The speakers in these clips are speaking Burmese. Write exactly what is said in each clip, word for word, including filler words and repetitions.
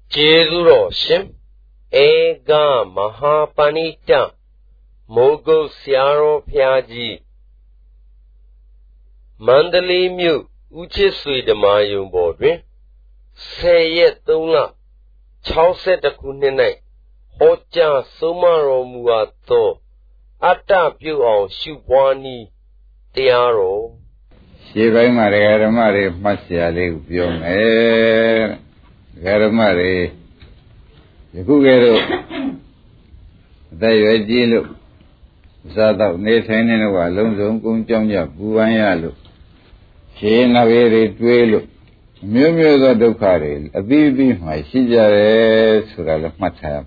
Jezuro Shim Ega Mahapanita Mogo Siaro Piaji Mandali Mu Uchisui de Mayum Bodri Say yet Dula Chauset the Kunine Hoja Sumaro Muato Ata Pu on Shubwani Tiaro Shiva Maria Mari Masiali Pium Garamari Yukugero They Jilu Zada Nathan and Walum Kunjamja Buayalu Shena very twelve Mumu the Dukari, a baby, my Sijare Surala Matama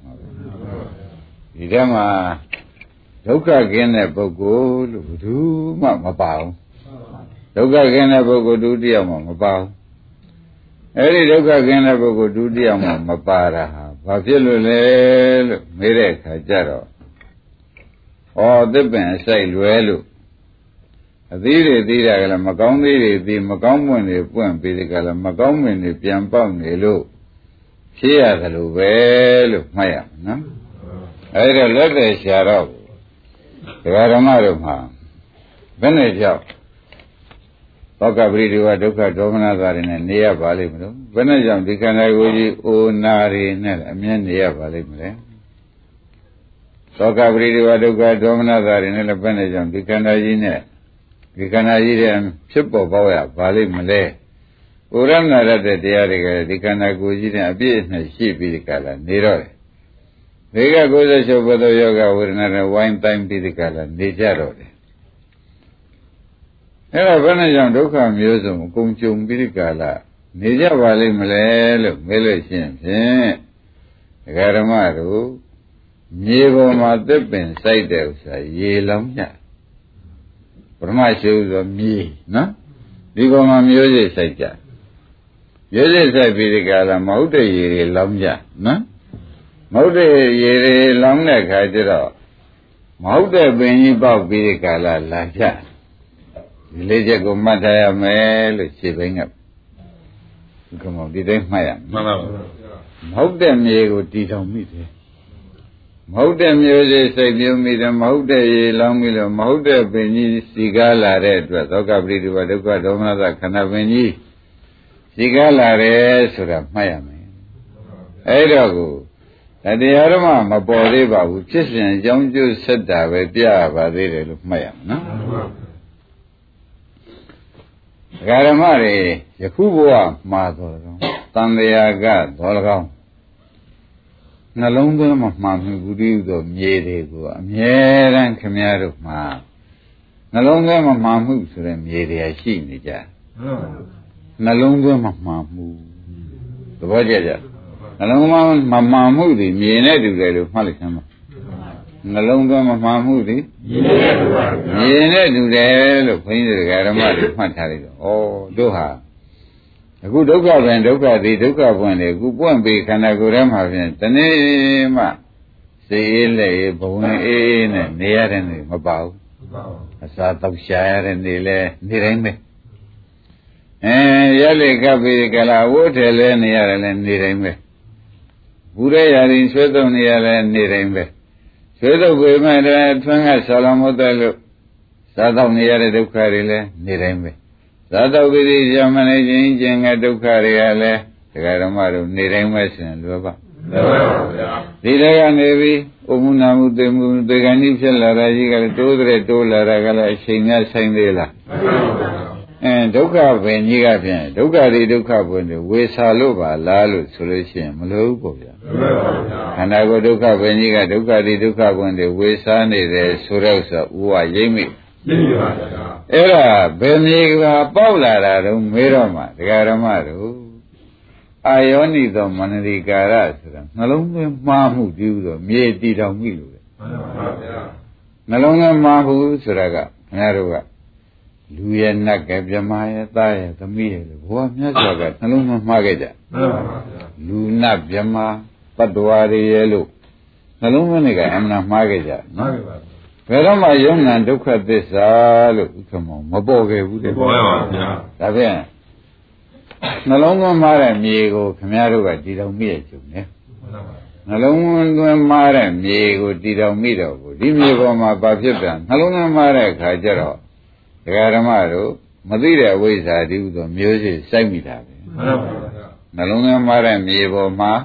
Idama Doka again a Bogo, do Mamma Bow Doka again a Bogo, do dear Mamma Bow Every Doka again a Bogo, do dear Mamma Para Papilu Mirek Jaro or the Ben say Luelu Adire Dira Macombi, the Macombi, Puan Pidicala, Macombi, Piampong, Elu. Chia the Luvel, Maya, no? I read a letter, Sharo. The Aramaruma. Veneja. Oka Bridu, Doka Domina, in a near valley. Venejam, Dicanaguji, O Nari, Namian near valley. Soka Bridu, Doka Domina, in a Venejam, Dicanagine. Dicanagian, Chipo Boya, Valley Malay. Urana de Diarica, Dicanaguji, a business sheep, Pidicala, Nero. Vega goes a show yoga with another wine time Pidicala, Nijaro. Era Vanajam Doka Museum, Kumchum Pidicala, Nija Valley Malay, Melation, Garamaru, Nievo Matepin, Sideus, Ye Lamja. My shoes of me, no? Digo my music, said Jack. Music, I be the gala, Maude ye lamja, no? Maude ye long neck, I did all. Maude Benny Bob be the gala, like that. Village go Mataya Mel, shiving up. Come on, didn't my Maude me go teach on me. Maude music say you meet a Maude long mill, Maude Beni Sigala red, Oka Bridi, Waduka Domana, Canaveni Sigala red, Sura Miami. Edago, and the Arama, my body, which is in young Jews said that with Pia, Vadere of Miami, no? Garamari, Yakuba, Mother, Tandeaga, Dolgam. Nalonga Mamma Guru, Yedi, Mieran Camaro Ma. Nalonga Mamma Surem Yedi, I see Nija. Nalonga Mamma Mu. The Vajaja. Nalonga Mamma Moody, Miene of Malikama. Nalonga Mamma Moody. Miene do the Painted Garamari, Matari. Oh, Doha. A good Doka and Doka, the Doka one, a good one be Kanagurama, the name, say, lay, bone, and near and about a sort of shire and the Nireme. And Yale Gabi Gala, water, near and Nireme. Bure are in Sweden near and Nireme. Sweden women, Twanga Salamotelo, Southern near the Ducarile, Nireme. Sada Vidi Jamani Jinga Dukariale, the Garamaru, Niremas and Lava. Didaya Nevi, Umunamu, the Ganifel, Rajigal, Tudre, Tola, Ragala, Shina Sandela. And Doka, when you got in, Doka, the Doka, when the Wesalova, Lalu, Solution, Malupoja. And I go Doka, when you got Doka, the Doka, when the Wesani, the Surosa, Ua Yemi. Era Beniga Paula, Miroma, the Garamaru. I only the Manadi Garas, Nalunga Mahu, the Mieti of Milu. Nalunga Mahu, Suraga, Naruga. Luya Gabjamaya, Taya, the meal, Wamyaga, Nalunga Magaja. Luna Jama, Patuari Yellow. Nalunga, I'm not Magaja. Where am I young and look at this? Ah, look, come on, my boy, would have been. နှလုံးသွင်းမှားတဲ့မြေကိုခင်ဗျားတို့ကတည်တော်မိရဲ့ကျုံနဲ့နှလုံးသွင်းမှားတဲ့မြေကိုတည်တော်မိတော့ဘူးဒီမြေပေါ်မှာဘာဖြစ်ပြန်နှလုံးသွင်းမှားတဲ့အခါကျတော့ဒကာဓမ္မတို့မသိတဲ့အဝိဇ္ဇာတည်းဟူသောမျိုးစေ့စိုက်မိတာပဲနှလုံးသွင်းမှားတဲ့မြေပေါ်မှာ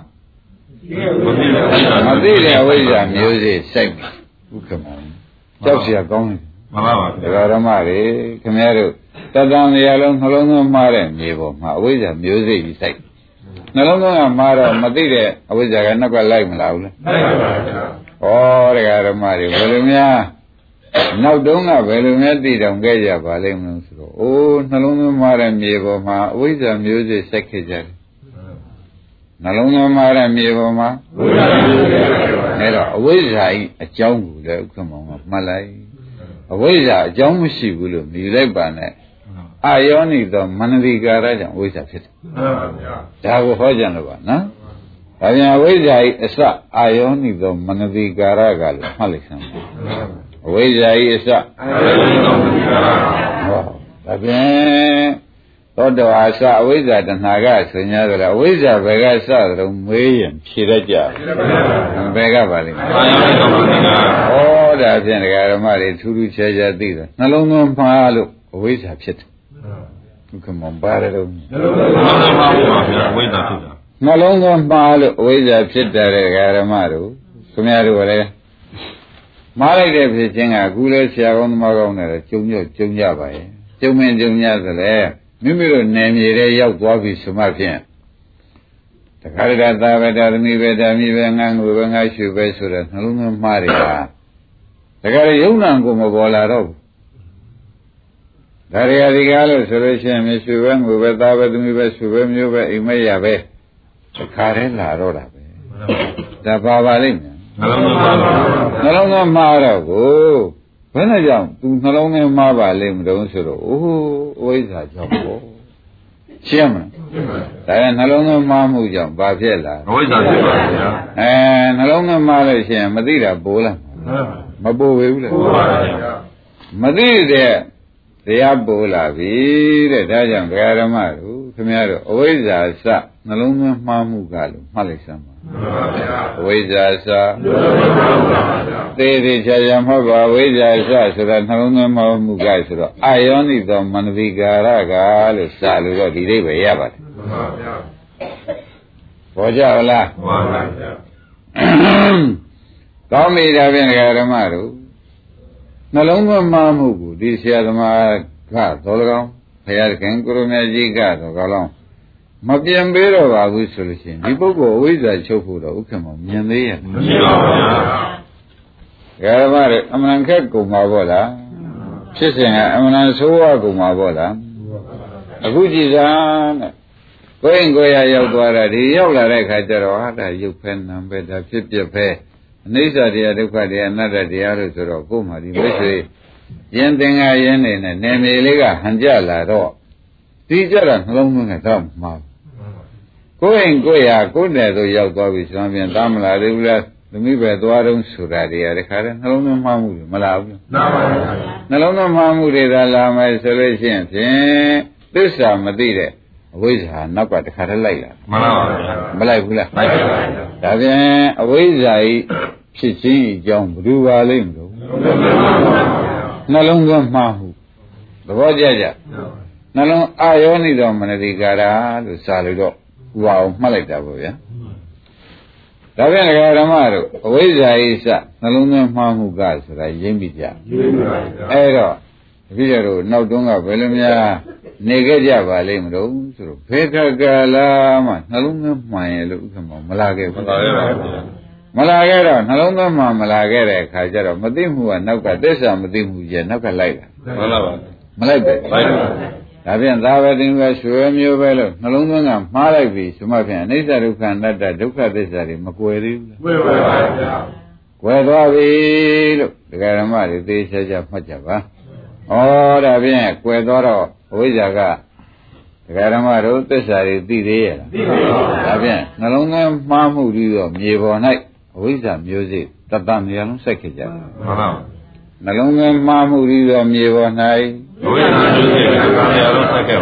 မသိတဲ့အဝိဇ္ဇာမျိုးစေ့စိုက်မိဥက္ကမောကြောက်เสียကောင်းတယ်မှန်ပါပါဒကာဓမ္မတွေခင်ဗျားတို့တတန်လျာလုံးနှလုံးသွင်းမှားတဲ့မြေပေါ်မှာအဝိဇ္ဇာမျိုးစေ့ကြီးစိုက်နှလုံးသွင်းကမှားတော့မသိတဲ့အဝိဇ္ဇာကနောက်ကလိုက်မလာဘူးလားလိုက်ပါပါဗျာဩဒကာဓမ္မတွေဘယ်လိုများနောက်တုန်းကဘယ်လိုများသိတောင်ခဲ့ကြပါလိမ့်မလို့ဆိုတော့အိုးနှလုံးသွင်းမှားတဲ့မြေပေါ်မှာအဝိဇ္ဇာမျိုးစေ့စိုက်ခဲ့ကြတယ်နှလုံးသွင်းမှားတဲ့မြေပေါ်မှာအဝိဇ္ဇာမျိုးစေ့အဲ့တော့အဝိဇ္ဇာဤအကြောင်းကိုလည်းဥက္ကမောင်ကမှတ်လိုက်အဝိဇ္ဇာအကြောင်းမရှိဘူးလို့မြည်လိုက်ပါနဲ့အာယောနိသောမနတိကာရကြောင့်အဝိဇ္ဇာဖြစ်တယ်မှန်ပါဗျာဒါကိုဟောကြလို့ပါနော်ဒါပြန်အဝိဇ္ဇာဤအစအာယောနိသောမနတိကာရကလည်းမှတ်လိုက်စမ်းပါအဝိဇ္ဇာဤအစအာယောနိသောမနတိကာရဟောဒါပြန်သောတောအစအဝိဇ္ဇာတဏှာကဆို냐ဆိုတော့အဝိဇ္ဇာဘယ်ကစသလဲမေးရင်ဖြေတတ်ကြဘယ်ကပါလိမ့်မယ်အာယောနိသောမနတိကာရဩဒါဖြင့်ဒကာဓမ္မတွေထူးထူးခြားခြားသိတယ်နှလုံးသွင်းမှားလို့အဝိဇ္ဇာဖြစ်တယ်ဒုက္ခမပါရတော့နှလုံးသွင်းမှားလို့ပါဗျာအဝိဇ္ဇာဖြစ်တာနှလုံးသွင်းမှားလို့အဝိဇ္ဇာဖြစ်တယ်ဒကာဓမ္မတို့ခင်ဗျားတို့လည်းမှားလိုက်တဲ့ဖြစ်ခြင်းကအခုလဲဆရာကောင်းသမားကောင်းတယ်ကျုံညွတ်ကျုံကြပါရဲ့ကျုံမင်းကျုံညသလဲမိမိတို့နယ်မြေထဲရောက်သွားပြီဆိုမှဖြင့်တခါတည်းသာဝတ္တသမီးပဲဓာမိပဲငန်းကိုပဲငါရှုပဲဆိုတဲ့နှလုံးသွင်းမှားတွေကတခါတည်းယုံနာကိုမပေါ်လာတော့ဘူးဒါရီယာဒီကားလို့ဆိုလို့ရှိရင်မရှိပဲငိုပဲသားပဲသမီးပဲရှုပဲမျိုးပဲအိမ်မက်ရပဲတခါတည်းလာတော့တာပဲဒါပါပါလိမ့်မယ်နှလုံးသွင်းမှားတော့ကိုဘယ်နဲ့ကြောင့်သူနှလုံးသွင်းမှားပါလိမ့်မလို့ဆိုတော့အိုးအဝိဇ္ဇာကြောင့်ပေါ့ရှင်းမလားဒါရင်နှလုံးသွင်းမှားမှုကြောင့်ဘာဖြစ်လာအဝိဇ္ဇာဖြစ်ပါဗျာအဲနှလုံးသွင်းမှားလို့ရှိရင်မသိတာပိုးလားမပိုးဘူးလေပိုးပါဗျာမသိတဲ့တရားပိုးလာပြီတဲ့ဒါကြောင့်ဓမ္မတို့ခင်ဗျားတို့အဝိဇ္ဇာစနှလုံးသွင်းမှားမှုကလို့မှတ်လိုက်စမ်းပါအဝိဇ္ဇာစသေသေးချာချာမှတ်ပါအဝိဇ္ဇာစဆိုတာနှလုံးသွင်းမှားမှုကဆိုတော့အာယောနိသောမနတိကာရကလို့စလို့တော့ဒီလေးပဲရပါတယ်ဘောကြလားမှန်ပါဗျာကောင်းပြီဒါဖြင့်ဓမ္မတို့နှလုံးသွင်းမှားမှုကိုဒီဆရာသမားကသောလကောင်ဘုရားခင်ကိုရမကြီးကသောကောင်းမပြန်ပေးတော့ပါဘူးဆိုလို့ရှိရင်ဒီပုဂ္ဂိုလ်အဝိဇ္ဇာချုပ်ဖို့တော့ဥက္ကမောမြင်သေးရဲ့မရှိပါဘူးဗျာဓမ္မတွေအမှန်ခက်ကုန်ပါဘောလားဖြစ်စဉ်ကအမှန်ဆိုးဝါးကုန်ပါဘောလားအခုကြည်စားတဲ့ကိုယ်ရင်ကိုယ်ရရောက်သွားတာဒီရောက်လာတဲ့ခါကျတော့ဟာဒါရုပ်ဖဲနာမ်ပဲဒါဖြစ်ပြဖဲအနိစ္စတရားဒုက္ခတရားအနတ္တတရားလို့ဆိုတော့ကိုယ်မှဒီမိတ်ဆွေယင်သင်္ဃာယင်နေနဲ့နေမေလေးကဟန်ကြလာတော့ဒီကြတာနှလုံးသွင်းတော့မှာကိုယ်ရင်ကိုယ်ရကိုယ်နဲ့ဆိုရောက်သွားပြီဆိုရင်ပြန်သားမလာသေးဘူးလားသမီးပဲသွားတော့ဆိုတာတရားတခါတည်းနှလုံးသွင်းမှားမှုမလာဘူးမှန်ပါဗျာနှလုံးသွင်းမှားမှုတွေသာလာမယ်ဆိုလို့ရှိရင်ဖြင့်သစ္စာမသိတဲ့အဝိဇ္ဇာနောက်ကတခါတည်းလိုက်လာမှန်ပါဗျာမလိုက်ဘူးလားလိုက်ပါဗျာဒါပြန်အဝိဇ္ဇာဤဖြစ်ခြင်းအကြောင်းဘယ်လိုပါလိမ့်မလို့နှလုံးသွင်းမှားမှုသဘောကျကြနှလုံးအာယောနိသောမနတိကာရလို့စာလို့တော့ဥပါအောင်မှတ်လိုက်တာပေါ့ဗျာဒါပြန်ဓမ္မတို့အဝိဇ္ဇာဤစနှလုံးသွင်းမှားမှုကဆိုတာရင်းပြီးကြအဲ့တော့တပည့်တော်နောက်တုန်းကဘယ်လိုများနေခဲ့ကြပါလိမ့်မလို့ဆိုတော့ဖေကကလာမှနှလုံးသွင်းမှန်ရလို့ဥက္ကမောမလာခဲ့ဘူးမလာခဲ့ပါဘူးမလာခဲ့တော့နှလုံးသွင်းမှမလာခဲ့တဲ့အခါကျတော့မသိမှုကနောက်ကသစ္စာမသိမှုကျနောက်ကလိုက်တာမှန်ပါပါမလိုက်ပဲလိုက်ပါဒါပြန်သာဝတိကရွှေမျိုးပဲလို့နှလုံးသွင်းကမှားလိုက်ပြီဆိုမှဖြင့်အနိစ္စဒုက္ခအနတ္တဒုက္ခသစ္စာတွေမကွယ်သေးဘူးကွယ်ပါပါဗျာကွယ်သွားပြီလို့ဒကာဓမ္မတွေသိချာချာမှတ်ကြပါဩဒါဖြင့်ကွယ်သွားတော့အဝိဇ္ဇာကဒကာဓမ္မတို့သစ္စာတွေသိသေးရဲ့လားသိပါဘူးဒါဖြင့်နှလုံးသွင်းမှားမှုပြီးတော့မြေပေါ်၌အဝိဇ္ဇာမျိုးစေ့တတ္တမျိုးလုံးစိုက်ခဲ့ကြတယ်မှန်ပါနှလုံးသွင်းမှားမှုပြီးတော့မြေပေါ်၌အဝိဇ္ဇာမျိုးစေ့တတ္တမျိုးလုံးစိုက်ခဲ့ပါဗျာ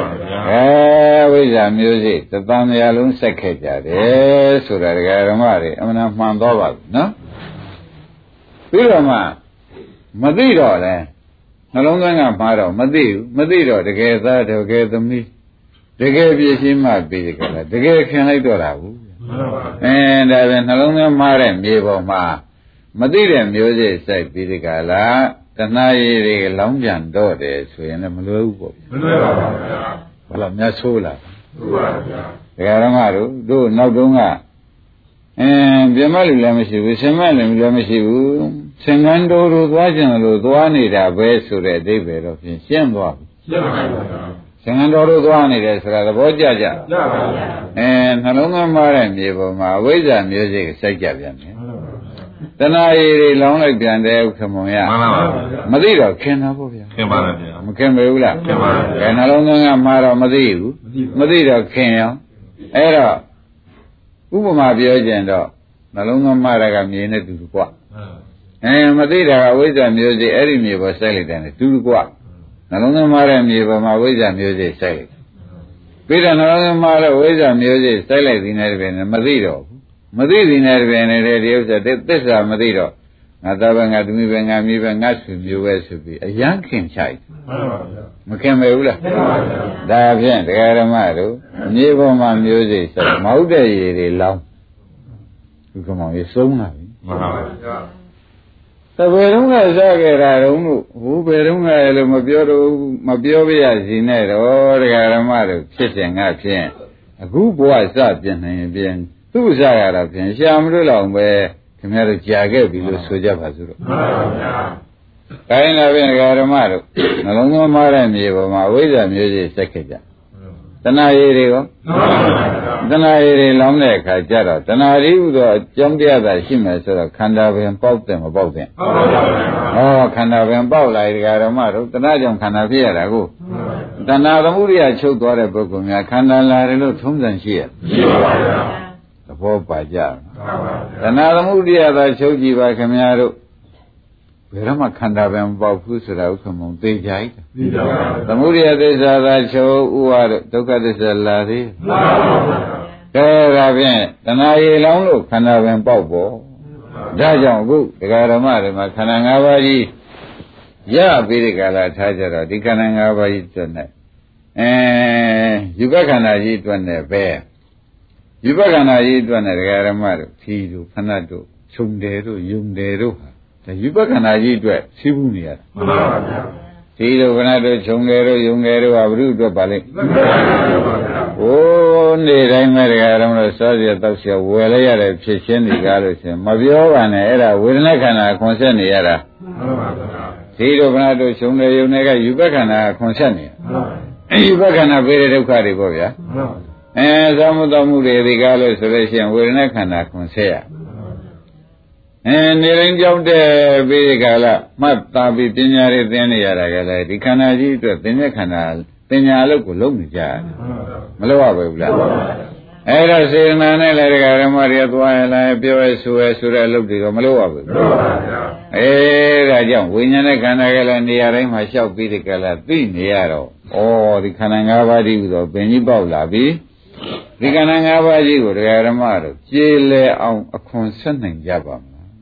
အဲဝိဇ္ဇာမျိုးစိတသံတရားလုံးစက်ခဲ့ကြတယ်ဆိုတာဒကာဓမ္မတွေအမှန်မှန်တော့ပါဘူးနော်ပြီးတော့မှမသိတော့လဲနှလုံးသွင်းကမှားတော့မသိဘူးမသိတော့တကယ်သားတကယ်သမီးတကယ်ပြည့်ရှင်းမှပြီးကြလားတကယ်ခင်လိုက်တော့တာဘူးအဲဒါပဲနှလုံးသွင်းမှားတဲ့မြေပေါ်မှာမသိတဲ့မျိုးစိစိုက်ပြီးကြလားတဏှာရည်တွေလောင်းပြန်တော့တယ်ဆိုရင်လည်းမလွယ်ဘူးပေါ့မလွယ်ပါဘူးဗျာဘာလို့များဆိုးလားဟုတ်ပါဗျာဒကာရမတို့တို့နောက်တုန်းကအင်းပြမလူလည်းမရှိဘူးဆင်မလည်းလည်းမရှိဘူးသင်္ကန်းတော်တို့သွားကြတယ်လို့သွားနေတာပဲဆိုတဲ့အဓိပ္ပာယ်တော့ဖြင့်ရှင်းသွားပြီရှင်းပါပါဗျာသင်္ကန်းတော်တို့သွားနေတယ်ဆိုတာသဘောကျကြကြပါဗျာအဲနှလုံးသွင်းမှားတဲ့မြေပေါ်မှာအဝိဇ္ဇာမျိုးစိတ်စိုက်ကြပြန်တယ်တဏှာရည်တွေလောင်းလိုက်ပြန်တယ်ဥက္ကမုံရမှန်ပါပါမသိတော့ခင်တာပေါ့ဗျာခင်ပါလားဗျာမခင်ပဲဘူးလားခင်ပါဗျာနှလုံးသွင်းကမှားတော့မသိဘူးမသိတော့ခင်ရောအဲ့တော့ဥပမာပြောကြရင်တော့နှလုံးသွင်းမှားတာကမြေနဲ့တူတူกว่าအဲမသိတာကအဝိဇ္ဇာမျိုးစိအဲ့ဒီမြေပေါ်စိုက်လိုက်တယ်တူတူกว่าနှလုံးသွင်းမှားတဲ့မြေပေါ်မှာဝိဇ္ဇာမျိုးစိစိုက်လိုက်ပြီးတော့နှလုံးသွင်းမှားတဲ့ဝိဇ္ဇာမျိုးစိစိုက်လိုက်ဒီနဲ့တပည့်နဲ့မသိတော့ဘူးမသိသည်နဲ့တပည့်နဲ့ဒီဥစ္စာသစ္စာမသိတော့ငါသားပဲငါသမီးပဲငါမိပဲငါဆွေမျိုးပဲဆိုပြီးအယံခင်ချိုက်မခင်ပဲဘူးလားဒါဖြင့်တရားဓမ္မတို့မြေပေါ်မှာမျိုးစိစိုက်မဟုတ်တဲ့ရည်တွေလောင်းဒီကောင်ကြီးစုံးလာပြီမှန်ပါပါသဘယ်တော့ကစားခဲ့တာတုံးလို့ဟိုဘယ်တော့ကလည်းမပြောတော့မပြောပြရစီနဲ့တော့တရားဓမ္မတို့ဖြစ်စဉ်ကဖြင့်အခုဘဝစပြင်နိုင်ရင်ပြင်သူ့စားရတာဖြင့်ရှာမလို့လောက်ပဲခင်ဗျားတို့ကြာခဲ့ပြီလို့ဆိုကြပါစို့တော့မှန်ပါဗျာ။ဒါရင်လည်းဖြင့်တရားဓမ္မတို့နှလုံးသွင်းမှားတဲ့မြေပေါ်မှာအဝိဇ္ဇာမျိုးစိစက်ခဲ့ကြတဏှာရည်တွေရောတဏှာရည်တွေလောင်းတဲ့အခါကျတော့တဏှာရည်ဟူသောအကြောင်းတရားသာရှိမယ်ဆိုတော့ခန္ဓာပင်ပေါက်တယ်မပေါက်တယ်ဟုတ်ပါဘူးဟောခန္ဓာပင်ပေါက်လာဒီကဓမ္မတို့တဏှာကြောင့်ခန္ဓာဖြစ်ရတာကိုတဏှာသမုဒိယချုပ်သွားတဲ့ပုဂ္ဂိုလ်များခန္ဓာလာတယ်လို့ထုံးစံရှိရရှိပါဗျာသဘောပါကြတဏှာသမုဒိယသာချုပ်ကြည့်ပါခင်ဗျားတို့ဘယ်တော့မှခန္ဓာပင်မပေါက်ဘူးဆိုတာဥက္ကမုံသိကြိုက်သိကြပါဘူးသမုဒိယသစ္စာသာချုပ်ဥပါဒဒုက္ခသစ္စာလာသေးမှန်ပါဘူးကဲဒါဖြင့်တဏှာရည်လောင်းလို့ခန္ဓာပင်ပေါက်ပေါ်ဒါကြောင့်အခုဒကာဓမ္မတွေမှာခန္ဓာ၅ပါးကြီးရပြီးဒီကလာထားကြတော့ဒီခန္ဓာ၅ပါးကြီးတွက်နေအဲယူပခန္ဓာကြီးတွက်နေပဲယူပခန္ဓာကြီးတွက်နေဒကာဓမ္မတို့ဖြီတို့ဖဏတ်တို့ခြုံတယ်တို့ယုံတယ်တို့ဟာဒါယူပခန္ဓာကြီးအတွက်သိဘူးနေရတာမှန်ပါဗျာဒီလိုခဏတို့ခြုံတယ်တို့ယုံတယ်တို့ဟာဘုရုအတွက်ပါလိမ့်မှန်ပါဗျာဟိုးနေတိုင်းမဲ့တရားတော်လို့စောစီတောက်စီဝယ်လိုက်ရတဲ့ဖြစ်ချင်းဒီကားလို့ရှင်မပြောပါနဲ့အဲ့ဒါဝေဒနာခန္ဓာခွန်ဆက်နေရတာမှန်ပါဗျာဒီလိုခဏတို့ခြုံတယ်ယုံတယ်ကယူပခန္ဓာခွန်ဆက်နေမှန်ပါယူပခန္ဓာပေးတဲ့ဒုက္ခတွေပေါ့ဗျာမှန်ပါအဲသမုဒ္ဒမှုတွေဒီကားလို့ဆိုလို့ရှိရင်ဝေဒနာခန္ဓာခွန်ဆက်ရအဲနေရင်ကြောက်တဲ့ပြီးကြလားမှတ်သားပြီးပညာတွေသင်နေရတာကလည်းဒီခန္ဓာကြီးအတွက်သင်တဲ့ခန္ဓာပညာအလုပ်ကိုလုပ်နေကြရတယ်မလုပ်ရဘူးလားအဲ့တော့စေတနာနဲ့လည်းဒကာရမတွေသွားရလားပြောရဲဆိုရဲဆိုတဲ့အလုပ်တွေကမလုပ်ရဘူးအဲဒါကြောင့်ဝိညာဉ်နဲ့ခန္ဓာကလည်းနေရာတိုင်းမှာလျှောက်ပြီးဒီကလားသိနေရတော့ဩဒီခန္ဓာ၅ပါးတည်းဟူသောပင်ကြီးပေါက်လာပြီဒီခန္ဓာ၅ပါးကြီးကိုဒကာရမတို့ကျေလဲအောင်အခွန်ဆက်နိုင်ကြပါမလား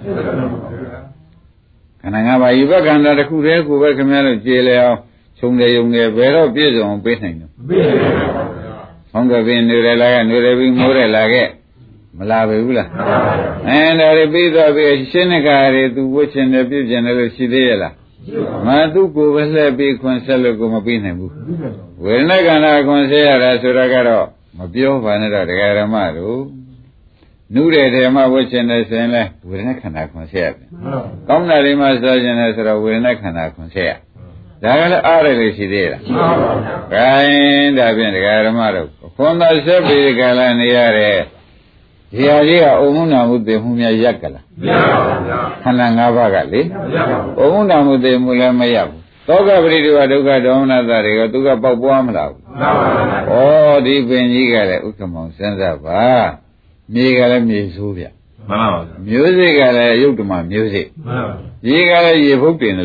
ခန္ဓာ၅ပါးယူဘခန္ဓာတစ်ခုတည်းကိုပဲခင်ဗျားတို့ကျေလဲအောင်ခြုံတယ်ယုံတယ်ဘယ်တော့ပြည့်စုံအောင်ပေးနိုင်တယ်မပေးနိုင်ပါဘူး။ဟောင်းကပင်နေရလာကနေရပြီးမိုးရလာခဲ့မလာပဲဘူးလား။အဲဒါတွေပြီးတော့ပြီးရှင်းတဲ့ကားတွေသူဝှချင်တယ်ပြည့်ကျင်တယ်လို့ရှိသေးရဲ့လား။မသူကိုပဲလှည့်ပြီးခွန်ဆက်လို့ကိုမပေးနိုင်ဘူး။ဝေဒနာခန္ဓာခွန်ဆက်ရတာဆိုတာကတော့မပြောပါနဲ့တော့ဒကာရမတို့နုတဲ့ဓမ္မဝှချင်တယ်ဆိုရင်လဲဝေဒနာခန္ဓာခွန်ဆက်ရတယ်။ကောင်းတာတွေမှစောကျင်တယ်ဆိုတော့ဝေဒနာခန္ဓာခွန်ဆက်ရဒါကလည်းအားရလို့ရှိသေးလားမှန်ပါဗျာ။ခိုင်းဒါဖြင့်ဒကာဓမ္မတို့ခွန်သာဆက်ပြီးကြလာနေရတဲ့ဒီဟာကြီးကအုံမုနာမှုသိမှုများရက်ကလားမရပါဘူးဗျာခန္ဓာ၅ပါးကလေမရပါဘူးအုံမုနာမှုသိမှုလည်းမရဘူးသောကပရိဒေဝဒုက္ခဒေါမနတာတွေကသူကပေါက်ပွားမလားဘူးမှန်ပါဘူးဩဒီပင်ကြီးကလည်းဥက္ကမောင်စဉ်းစားပါမြေကလည်းမြေဆိုးဗျမှန်ပါဘူးမျိုးစိတ်ကလည်းရုပ်ဓမ္မမျိုးစိတ်မှန်ပါဘူးရေကလည်းရေဖုတ်တင်လောင်း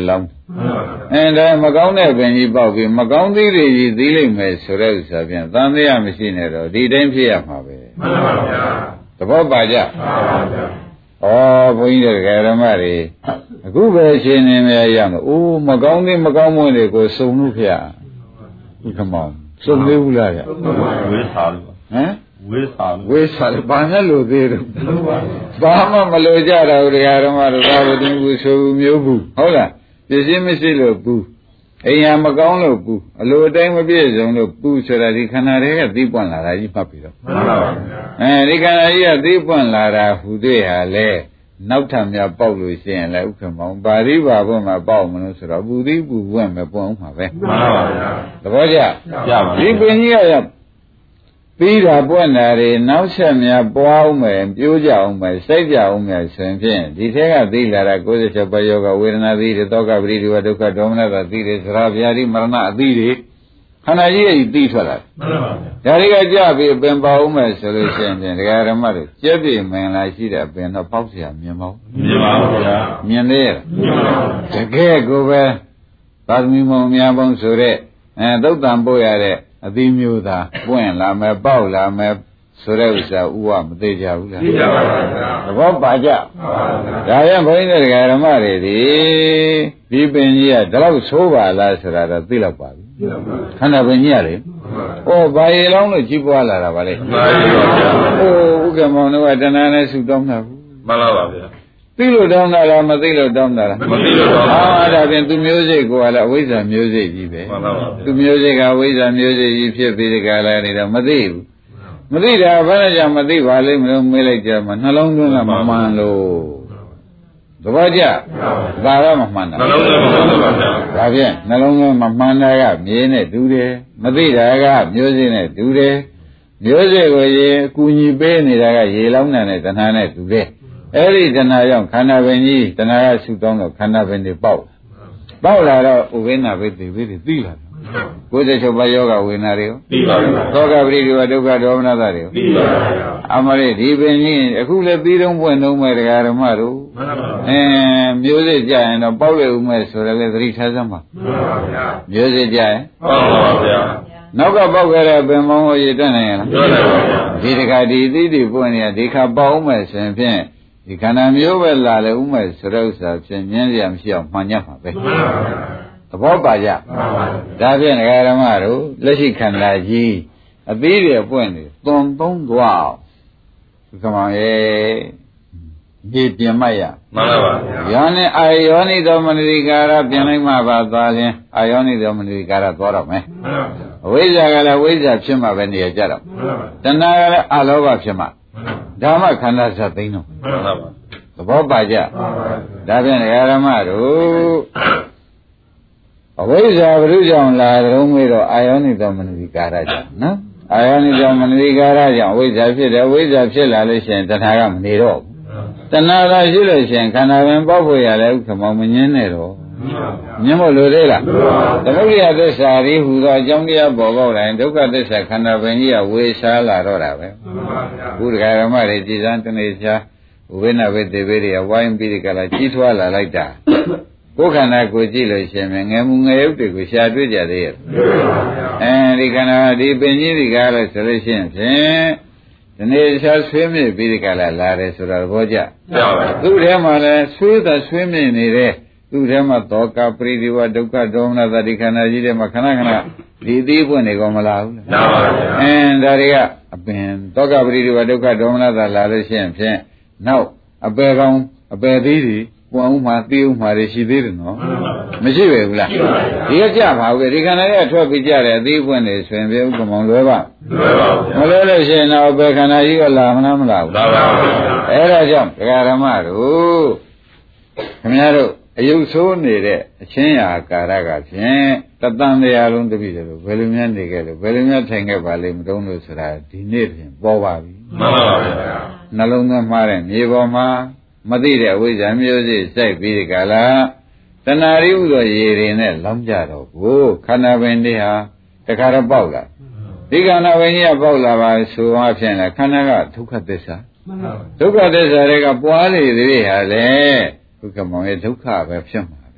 အဲဒါမကောင်းတဲ့ပင်ကြီးပေါက်ပြီးမကောင်းသေးတွေကြီးသီးလိမ့်မယ်ဆိုတဲ့ဥစ္စာပြန်သံတရားမရှိနဲ့တော့ဒီတိုင်းဖြစ်ရမှာပဲမှန်ပါဗျာသဘောပါကြမှန်ပါဗျာဩဘုန်းကြီးတို့ဓမ္မတွေအခုပဲရှင်းနေမြဲရမယ်အိုးမကောင်းသေးမကောင်းမွန်းတွေကိုစုံလို့ဖျားဥက္ကမောင်စုံသေးဘူးလားဗျဝေးစားလို့ဟမ်ဝေးစားလို့ဝေးစားလို့ဘာနဲ့လို့သေးတော့ဘာမှမလို့ကြတာဘူးဓမ္မတို့သာဝတိဘူးဆိုမျိုးဘူးဟုတ်လားပြည့်စည်မရှိလို့ဘူးအိမ်ဟာမကောင်းလို့ဘူးအလိုအတိုင်းမပြည့်စုံလို့ဘူးဆိုတာဒီခန္ဓာတွေကသိပွင့်လာတာကြီးမှတ်ပြီးတော့မှန်ပါပါအဲဒီခန္ဓာကြီးကသိပွင့်လာတာဟူသေးဟာလေနောက်ထပ်များပေါက်လို့ရှိရင်လည်းဥက္ကမောင်ပါဠိပါဘုမှာပေါက်မလို့ဆိုတော့ပူသီးပူပွင့်မယ်ပွင့်အောင်မှာပဲမှန်ပါပါသဘောကျကျပါဒီပင်ကြီးကပြီးတာပွင့်တာတွေနောက်ဆက်များပွားအောင်မယ်ပြိုးကြအောင်မယ်စိတ်ကြအောင်မယ်ဆိုရင်ဖြင့်ဒီထဲကသိလာတာကိုယ်စချက်ပယောဂဝေဒနာသိတယ်တောကပရိဒီဝဒုက္ခဒေါမနတာသိတယ်သရဗျာတိမရဏအသိတွေခန္ဓာကြီးရဲ့သိထွက်လာတယ်မှန်ပါဗျာဒါတွေကကြပြီးပင်ပါအောင်မယ်ဆိုလို့ရှိရင်ဖြင့်ဒကာဓမ္မတွေကြက်ပြင်းမင်လာရှိတဲ့ပင်တော့ပေါက်เสียမြင်မဟုတ်မြင်ပါဘူးဗျာမြင်သေးရဲ့မြင်ပါဘူးတကယ်ကိုပဲသာသမီမောင်များပေါင်းဆိုတဲ့အဲသုတ်တံပို့ရတဲ့အသီးမျိုးသားပွင့်လာမယ်ပေါက်လာမယ်ဆိုတဲ့ဥစ္စာဥဝမသိကြဘူးလားသိကြပါပါဗျာသဘောပါကြဒါရင်ဘုန်းကြီးတို့ဓမ္မတွေဒီဒီပင်ကြီးကဒီလောက်ဆိုးပါလားဆိုတာတော့သိတော့ပါပြီခန္ဓာပင်ကြီးကလေဩဘာရေလောင်းလို့ကြီးပွားလာတာပါလေမှန်ပါဗျာဩဥက္ကမောင်တို့ကတဏှာနဲ့ဆုတောင်းတာဘူးမှန်ပါပါဗျာသိလို့တောင်းတာလားမသိလို့တောင်းတာလားမသိလို့တောင်းတာဟာဒါဖြင့်သူမျိုးစိတ်ကိုကလည်းအဝိဇ္ဇာမျိုးစိတ်ကြီးပဲမှန်ပါပါသူမျိုးစိတ်ကအဝိဇ္ဇာမျိုးစိတ်ကြီးဖြစ်ပြီးဒီကလည်းနေတော့မသိဘူးမသိတာဘာနဲ့ကြောင့်မသိပါလိမ့်မလို့မေးလိုက်ကြမှာနှလုံးသွင်းကမမှန်လို့သဘောကျဒါတော့မမှန်တာနှလုံးသွင်းမမှန်ပါဗျာဒါဖြင့်နှလုံးသွင်းမမှန်တာကမြေနဲ့တူတယ်မသိတာကမျိုးစိတ်နဲ့တူတယ်မျိုးစိတ်ကိုရေအကူညီပေးနေတာကရေလောင်းတာနဲ့တဏှာနဲ့တူတယ်အဲ့ဒီတဏှာကြောင့်ခန္ဓာပင်ကြီးတဏှာကဆူတောင်းတော့ခန္ဓာပင်တွေပေါက်ပေါက်လာတော့ဥပိ္ပနာပဲသိပြီသိလာတယ်ကိုယ်စချုပ်ပါယောဂဝေဒနာတွေကိုသိပါပြီသောကပရိဒီဝဒုက္ခဒေါမနတာတွေကိုသိပါပြီအမလေးဒီပင်ကြီးအခုလည်းပြီးတော့ပွင့်တော့မဲ့တရားဓမ္မတို့မှန်ပါပါအဲမျိုးစစ်ကြရင်တော့ပေါက်ရဦးမဲ့ဆိုရလေသတိထားစမ်းပါမှန်ပါဗျာမျိုးစစ်ကြရင်ပေါက်ပါဗျာနောက်ကပေါက်ခဲ့တဲ့ပင်မောင်းကိုရည်တက်နိုင်ရလားတွက်နိုင်ပါဗျာဒီတခါဒီသိတိပွင့်နေဒီခါပေါက်မဲ့ဆိုရင်ဖြင့်ဒီခန္ဓာမျိုးပဲလာလေဥမဲ့ဆိုတဲ့ဥစ္စာဖြင့်မြင်ရမရှိအောင်မှန်ညတ်မှာပဲမှန်ပါဗျာသဘောပါကြမှန်ပါဗျာဒါဖြင့်ဓမ္မတို့လက်ရှိခန္ဓာကြီးအသေးတွေပွင့်နေသွန်သုံးသွားဒီကမောင်ရဲ့ဒီပြင်မှတ်ရမှန်ပါပါဗျာယောနိအာယောနိသောမနတိကာရပြင်လိုက်မှပါသွားရင်အာယောနိသောမနတိကာရသွားတော့မယ်မှန်ပါအဝိဇ္ဇာကလည်းဝိဇ္ဇာဖြစ်မှပဲနေရကြတော့မှန်ပါတဏှာကလည်းအလောဘဖြစ်မှဓမ္မခန္ဓာစသိန်းတော့မှန်ပါပါသဘောပါကြမှန်ပါဒါဖြင့်ဓမ္မတို့အဝိဇ္ဇာဘုရုကြောင့်လာတုံးမေးတော့အာယောနိသောမနတိကာရကြောင့်နော်အာယောနိသောမနတိကာရကြောင့်အဝိဇ္ဇာဖြစ်တယ်အဝိဇ္ဇာဖြစ်လာလို့ရှိရင်တဏှာကမနေတော့ဘူးတဏှာလာရှိလို့ရှိရင်ခန္ဓာပင်ပေါက်ဖို့ရလဲဥက္ကမောင်မငင်းနဲ့တော့မြင်ဖို့လိုသေးလားသမုဒိယသစ္စာရီဟူသောအကြောင်းတရားပေါ်ပေါက်တိုင်းဒုက္ခသစ္စာခန္ဓာပင်ကြီးကဝေရှားလာတော့တာပဲဘုရားဓမ္မတွေကြည်စမ်းတနေ့ချာဝိနဝိတေဝေတွေကဝိုင်းပြီးဒီကလာကြီးထွားလာလိုက်တာကိုယ်ခန္ဓာကိုကြည့်လို့ရှိရင်ငယ်မှုငယ်ရုပ်တွေကိုရှားတွေ့ကြသေးရဲ့အဲဒီခန္ဓာဒီပင်ကြီးဒီကားလို့ဆိုလို့ရှိရင်ဖြင့်ဒီနေ့ရှားဆွေးမြေ့ပြီးဒီကလာလာတယ်ဆိုတော့ဘောကြသူ့ထဲမှာလည်းဆွေးတာဆွေးမြေ့နေတဲ့သူ့ထဲမှာသောကပရိဒီဝဒုက္ခဒေါမနတာဒီခန္ဓာကြီးထဲမှာခဏခဏဒီသေးပွင့်နေကောမလားဘူးလားမှန်ပါဗျာအင်းဒါတွေကအပင်သောကပရိဒီဝဒုက္ခဒေါမနတာလာလို့ရှိရင်ဖြင့်နောက်အပယ်ကောင်းအပယ်သေးတွေပွင့်ဦးမှာသေးဦးမှာရှိသေးတယ်နော်မရှိပဲဘူးလားဒီကကြပါဘူးဒီခန္ဓာတွေကထွက်ပြီးကြတယ်အသေးပွင့်နေဆိုရင်ပြေဥက္ကမောင်လွဲပါလွဲပါဘူးမလွဲလို့ရှိရင်တော့ဘယ်ခန္ဓာကြီးကလာမလားမလားဘူးလာပါဘူးအဲ့ဒါကြောင့်ဒကာဓမ္မတို့ခင်ဗျားတို့အယုတ်ဆိုးနေတဲ့အချင်းရာကာရကဖြင့်တတန်တရားလုံးတပိတယ်လို့ဘယ်လိုများနေခဲ့လို့ဘယ်လိုများထိုင်ခဲ့ပါလိမ့်မတုံးလို့ဆိုတာဒီနေ့ဖြင့်ပေါ်ပါပြီမှန်ပါပါဗျာနှလုံးသွင်းမှားတဲ့မြေပေါ်မှာမသိတဲ့အဝိဇ္ဇာမျိုးစိစိုက်ပြီးဒီကလာတဏှာရိဥသောရေတွေနဲ့လောင်းကြတော့ကိုခန္ဓာပင်တွေဟာတခါတော့ပေါက်လာဒီခန္ဓာပင်ကြီးကပေါက်လာပါဆိုမှဖြင့်လေခန္ဓာကဒုက္ခသစ္စာဒုက္ခသစ္စာတွေကပွားလေတွေဟာလေဒုက္ခမောင်ရဲ့ဒုက္ခပဲဖြစ်မှာပဲ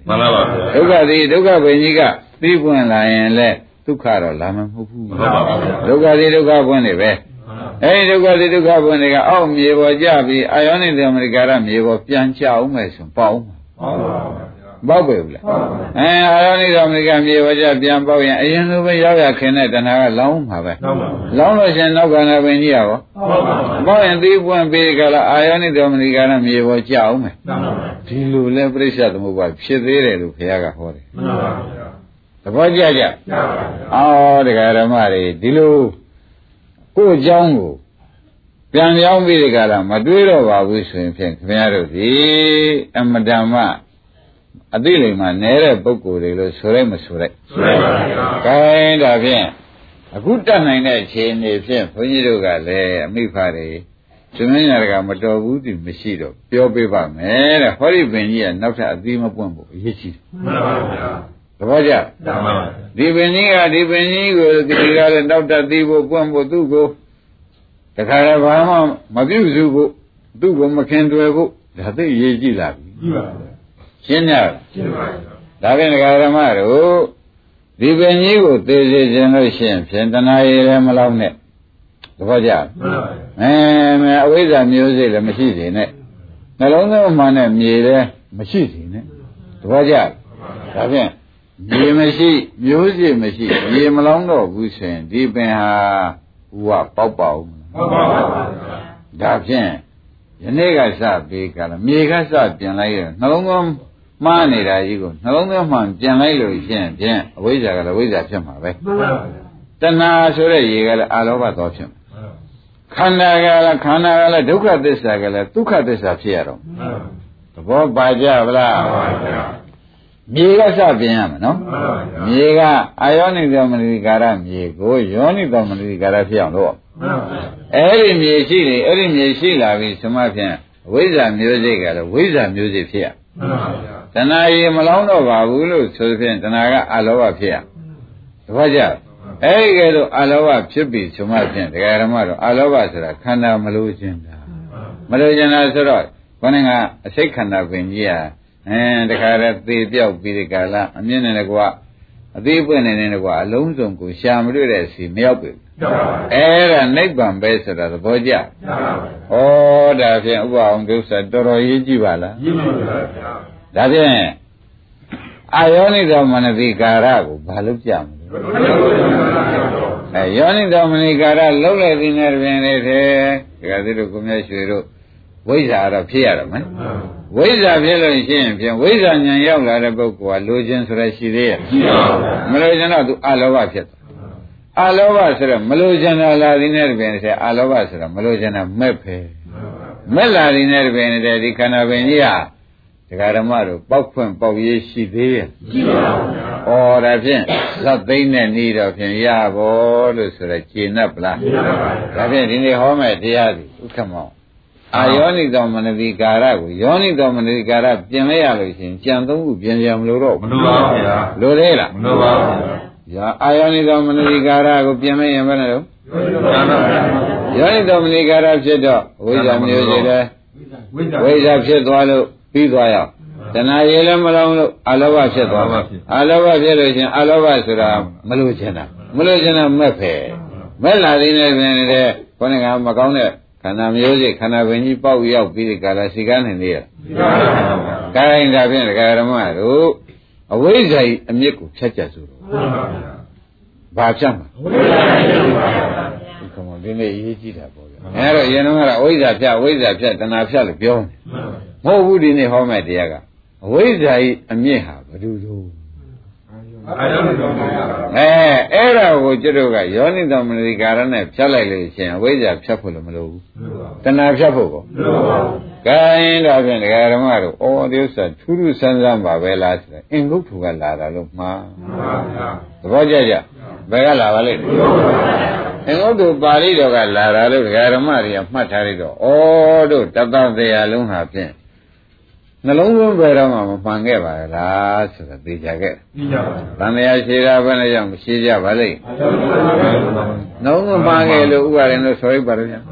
မှန်ပါပါဒုက္ခသည်ဒုက္ခပင်ကြီးကသိပွင့်လာရင်လဲဒုက္ခတော့လာမှာမဟုတ်ဘူးမှန်ပါပါဒုက္ခသည်ဒုက္ခပွင့်နေပဲအဲဒီဒုက္ခသည်ဒုက္ခပွင့်တွေကအောက်မြေပေါ်ကြပြီးအာယောနိသမရိကာရမြေပေါ်ပြန်ချအောင်မယ်ဆိုပေါ့အောင်ပေါက်ပဲဘူးလားအဲအာယောနိသမရိကာမြေပေါ်ကြပြန်ပေါက်ရင်အရင်လိုပဲရောက်ရခင်တဲ့တဏှာကလောင်းမှာပဲလောင်းလို့ရှင်နောက်ကဏ္ဍပင်ကြီးရောပေါက်ရင်သိပွင့်ပြီးကြလားအာယောနိသမရိကာရမြေပေါ်ကြအောင်မယ်ဒီလိုလဲပြိဿသမုပ္ပါဖြစ်သေးတယ်လို့ဘုရားကဟောတယ်မှန်ပါဗျာသဘောကျကြအော်တရားဓမ္မတွေဒီလိုကိုယ်အကြောင်းကိုပြန်ပြောင်းပြီးဒီကလာမတွေးတော့ပါဘူးဆိုရင်ဖြင့်ခင်ဗျားတို့ဒီအမတမအသိလိမ္မာနဲတဲ့ပုဂ္ဂိုလ်တွေလို့ဆိုရိုက်မဆိုရိုက်ဆိုရိုက်ပါဗျာ။ခိုင်းဒါဖြင့်အခုတတ်နိုင်တဲ့အခြေအနေဖြင့်ဘုန်းကြီးတို့ကလည်းအမိဖတွေရှင်မင်းညာကမတော်ဘူးဒီမရှိတော့ပြောပေးပါမယ်တဲ့ဟောဒီပင်ကြီးကနောက်ထပ်အသီးမပွင့်ဖို့အရေးကြီးတယ်မှန်ပါဗျာသဘောကျမှန်ပါဗျာဒီပင်ကြီးကဒီပင်ကြီးကိုဒီကလည်းနောက်ထပ်သီးဖို့ပွင့်ဖို့သူ့ကိုတခါလည်းဘာမှမပြုစုဖို့သူ့ကိုမခင်တွယ်ဖို့ဒါသိအရေးကြီးလာပြီကြီးပါဗျာရှင်းညရှင်းပါဗျာဒါဖြင့်ဒကာဓမ္မတို့ဒီပင်ကြီးကိုသိစေခြင်းလို့ရှိရင်ဖြင့်တဏှာရည်လည်းမလောက်နဲ့သဘောကျမှန်ပါဗျာအဲမဲအဝိဇ္ဇာမျိုးစိတ်လည်းမရှိစေနဲ့နှလုံးသားမှနဲ့မြေလည်းမရှိစေနဲ့သဘောကျဒါဖြင့်မြေမရှိမျိုးစိတ်မရှိမြေမလောင်းတော့ဘူးဆိုရင်ဒီပင်ဟာဥဝပေါက်ပေါက်မှန်ပါဗျာဒါဖြင့်ယနေ့ကစပြီးကလည်းမြေကစပြင်လိုက်ရနှလုံးသားမှားနေတာကြီးကိုနှလုံးသားမှပြင်လိုက်လို့ရှိရင်ဖြင့်အဝိဇ္ဇာကလည်းဝိဇ္ဇာဖြစ်မှာပဲမှန်ပါဗျာတဏှာဆိုတဲ့ရေကလည်းအာလောဘသောဖြစ်မှာခန္ဓာကလည်းခန္ဓာကလည်းဒုက္ခသစ္စာကလည်းဒုက္ခသစ္စာဖြစ်ရတော့သဘောပါကြဗလားမှန်ပါဗျာမြေကစပြင်ရမယ်နော်မြေကအာယောနိသောမနတိကာရမြေကိုယောနိသောမနတိကာရဖြစ်အောင်လုပ်အဲ့ဒီမြေရှိနေအဲ့ဒီမြေရှိလာပြီဆိုမှဖြင့်ဝိဇ္ဇာမျိုးစိတ်ကလည်းဝိဇ္ဇာမျိုးစိတ်ဖြစ်ရမှန်ပါဗျာတဏှာရေမလောင်းတော့ပါဘူးလို့ဆိုဖြင့်တဏှာကအလောဘဖြစ်ရသဘောကျအဲ့ဒီကဲတော့အလောဘဖြစ်ပြီဆိုမှဖြင့်တရားဓမ္မတော့အလောဘဆိုတာခန္ဓာမလို့ခြင်းတာမလို့ခြင်းတာဆိုတော့ခொနည်းကအစိတ်ခန္ဓာပင်ကြီးဟာအဲတခါတည်းသေပြောက်ပြီးဒီကလာအမြင့်နဲ့ကွာအသေးပွင့်နေနေကွာအလုံးစုံကိုရှာမတွေ့တဲ့စီမရောက်ပြီအဲ့ဒါနိဗ္ဗာန်ပဲဆိုတာသဘောကျဩဒါဖြင့်ဥပအောင်ဒုစရတော်တော်ရေးကြည့်ပါလားရေးပါဗျာဒါဖြင့်အာယောနိသောမနတိကာရကိုဘာလို့ကြမလဲအဲယောနိသောမနတိကာရလှုပ်လိုက်တဲ့နေတွင်လေတဲ့ဒါကသတို့ကိုမြတ်ရွှေတို့ဝိဇ္ဇာတော့ဖြစ်ရတော့မယ်ဝိဇ္ဇာဖြစ်လို့ရှိရင်ဖြင့်ဝိဇ္ဇာဉာဏ်ရောက်လာတဲ့ပုဂ္ဂိုလ်ကလိုခြင်းဆိုရရှိသေးရဲ့ရှိပါဘူးမလိုခြင်းတော့သူအလောဘဖြစ်တယ်အလောဘဆိုတော့မလိုခြင်းတာလာသည်နဲ့တပင်တဲ့အလောဘဆိုတော့မလိုခြင်းတာမဲ့ပဲမဲ့လာသည်နဲ့တပင်တဲ့ဒီခန္ဓာပင်ကြီးဟာဒကာဓမ္မတို့ပောက်ဖွင့်ပောက်ရေးရှိသေးရဲ့ရှိပါဘူးဩဒါဖြင့်သတ်သိမ့်တဲ့ဤတော့ဖြင့်ရဘောလို့ဆိုတော့ကျေနပ်ပလားကျေနပ်ပါဘူးဒါဖြင့်ဒီနေ့ဟောမဲ့တရားဒီဥက္ကမောအာယောနိသောမနတိကာရကိုယောနိသောမနတိကာရပြင်လိုက်ရလို့ရှိရင်ကြံသုံးခုပြင်ကြမလို့တော့မလိုပါဘူးဗျာလိုသေးလားမလိုပါဘူးဗျာအာယောနိသောမနတိကာရကိုပြင်လိုက်ရင်ဘယ်နဲ့တော့ယောနိသောမနတိကာရဖြစ်တော့ဝိဇ္ဇာမျိုးစိတ်လဲဝိဇ္ဇာဖြစ်သွားလို့ပြီးသွားရအောင်တဏှာရည်လည်းမလောင်လို့အလောဘဖြစ်သွားမှာအလောဘဖြစ်လို့ချင်းအလောဘဆိုတာမလို့ချင်တာမလို့ချင်တာမက်ပဲမက်လာသေးတယ်ပြင်တဲ့ခေါင်းကမကောင်းတဲ့ခန္ဓာမျိုးစိတ်ခန္ဓာပင်ကြီးပေါက်ရောက်ပြီးဒီကလာစီကားနေနေရ။ကိုင်းဒါဖြင့်ဒကာဓမ္မတို့အဝိဇ္ဇာအမြစ်ကိုဖြတ်ကြစို့တော့။ဘာဖြတ်မှာ။ဝိဇ္ဇာဖြတ်ပါဗျာ။ဒီကောင်ဒီနေ့ရေးကြည့်တာပေါ့ဗျာ။အဲတော့အရင်တော့ကအဝိဇ္ဇာဖြတ်အဝိဇ္ဇာဖြတ်တဏှာဖြတ်လို့ပြောနေ။မဟုတ်ဘူးဒီနေ့ဟောမဲ့တရားကအဝိဇ္ဇာအမြစ်ဟာဘယ်လိုလို့အာယောနိသောမနတိကာရအဲအဲ့ဒါကိုကျွတ်တို့ကယောနိသောမနတိကာရနဲ့ဖြတ်လိုက်လို့ရှိရင်အဝိဇ္ဇာဖြတ်ဖို့လည်းမလိုဘူးတဏှာဖြတ်ဖို့ကောမလိုပါဘူး။ကိုင်းတော့ဖြင့်ဒကာဓမ္မတို့ဩဒီဥစ္စာထူးထူးဆန်းဆန်းပါပဲလားဆိုတော့အင်္ဂုတ္ထုကလာတာလို့မှားမှန်ပါဗျာသဘောကျကြဘယ်ကလာပါလိမ့်အင်္ဂုတ္ထုပါဠိတော်ကလာတာလို့ဒကာဓမ္မတွေကမှတ်ထားလိုက်တော့ဩတို့တသတရားလုံးဟာဖြင့်နှလုံးသွင်းပဲတော့မှမမှန်ခဲ့ပါလားဆိုတော့သိကြခဲ့သိကြပါဘူး။တန်တရားရှိတာဘယ်နဲ့ကြောင့်မရှိကြပါလိမ့်။နှလုံးသွင်းပါခဲ့လို့ဥပါရင်လို့ဆိုရပါတော့ဗျာ။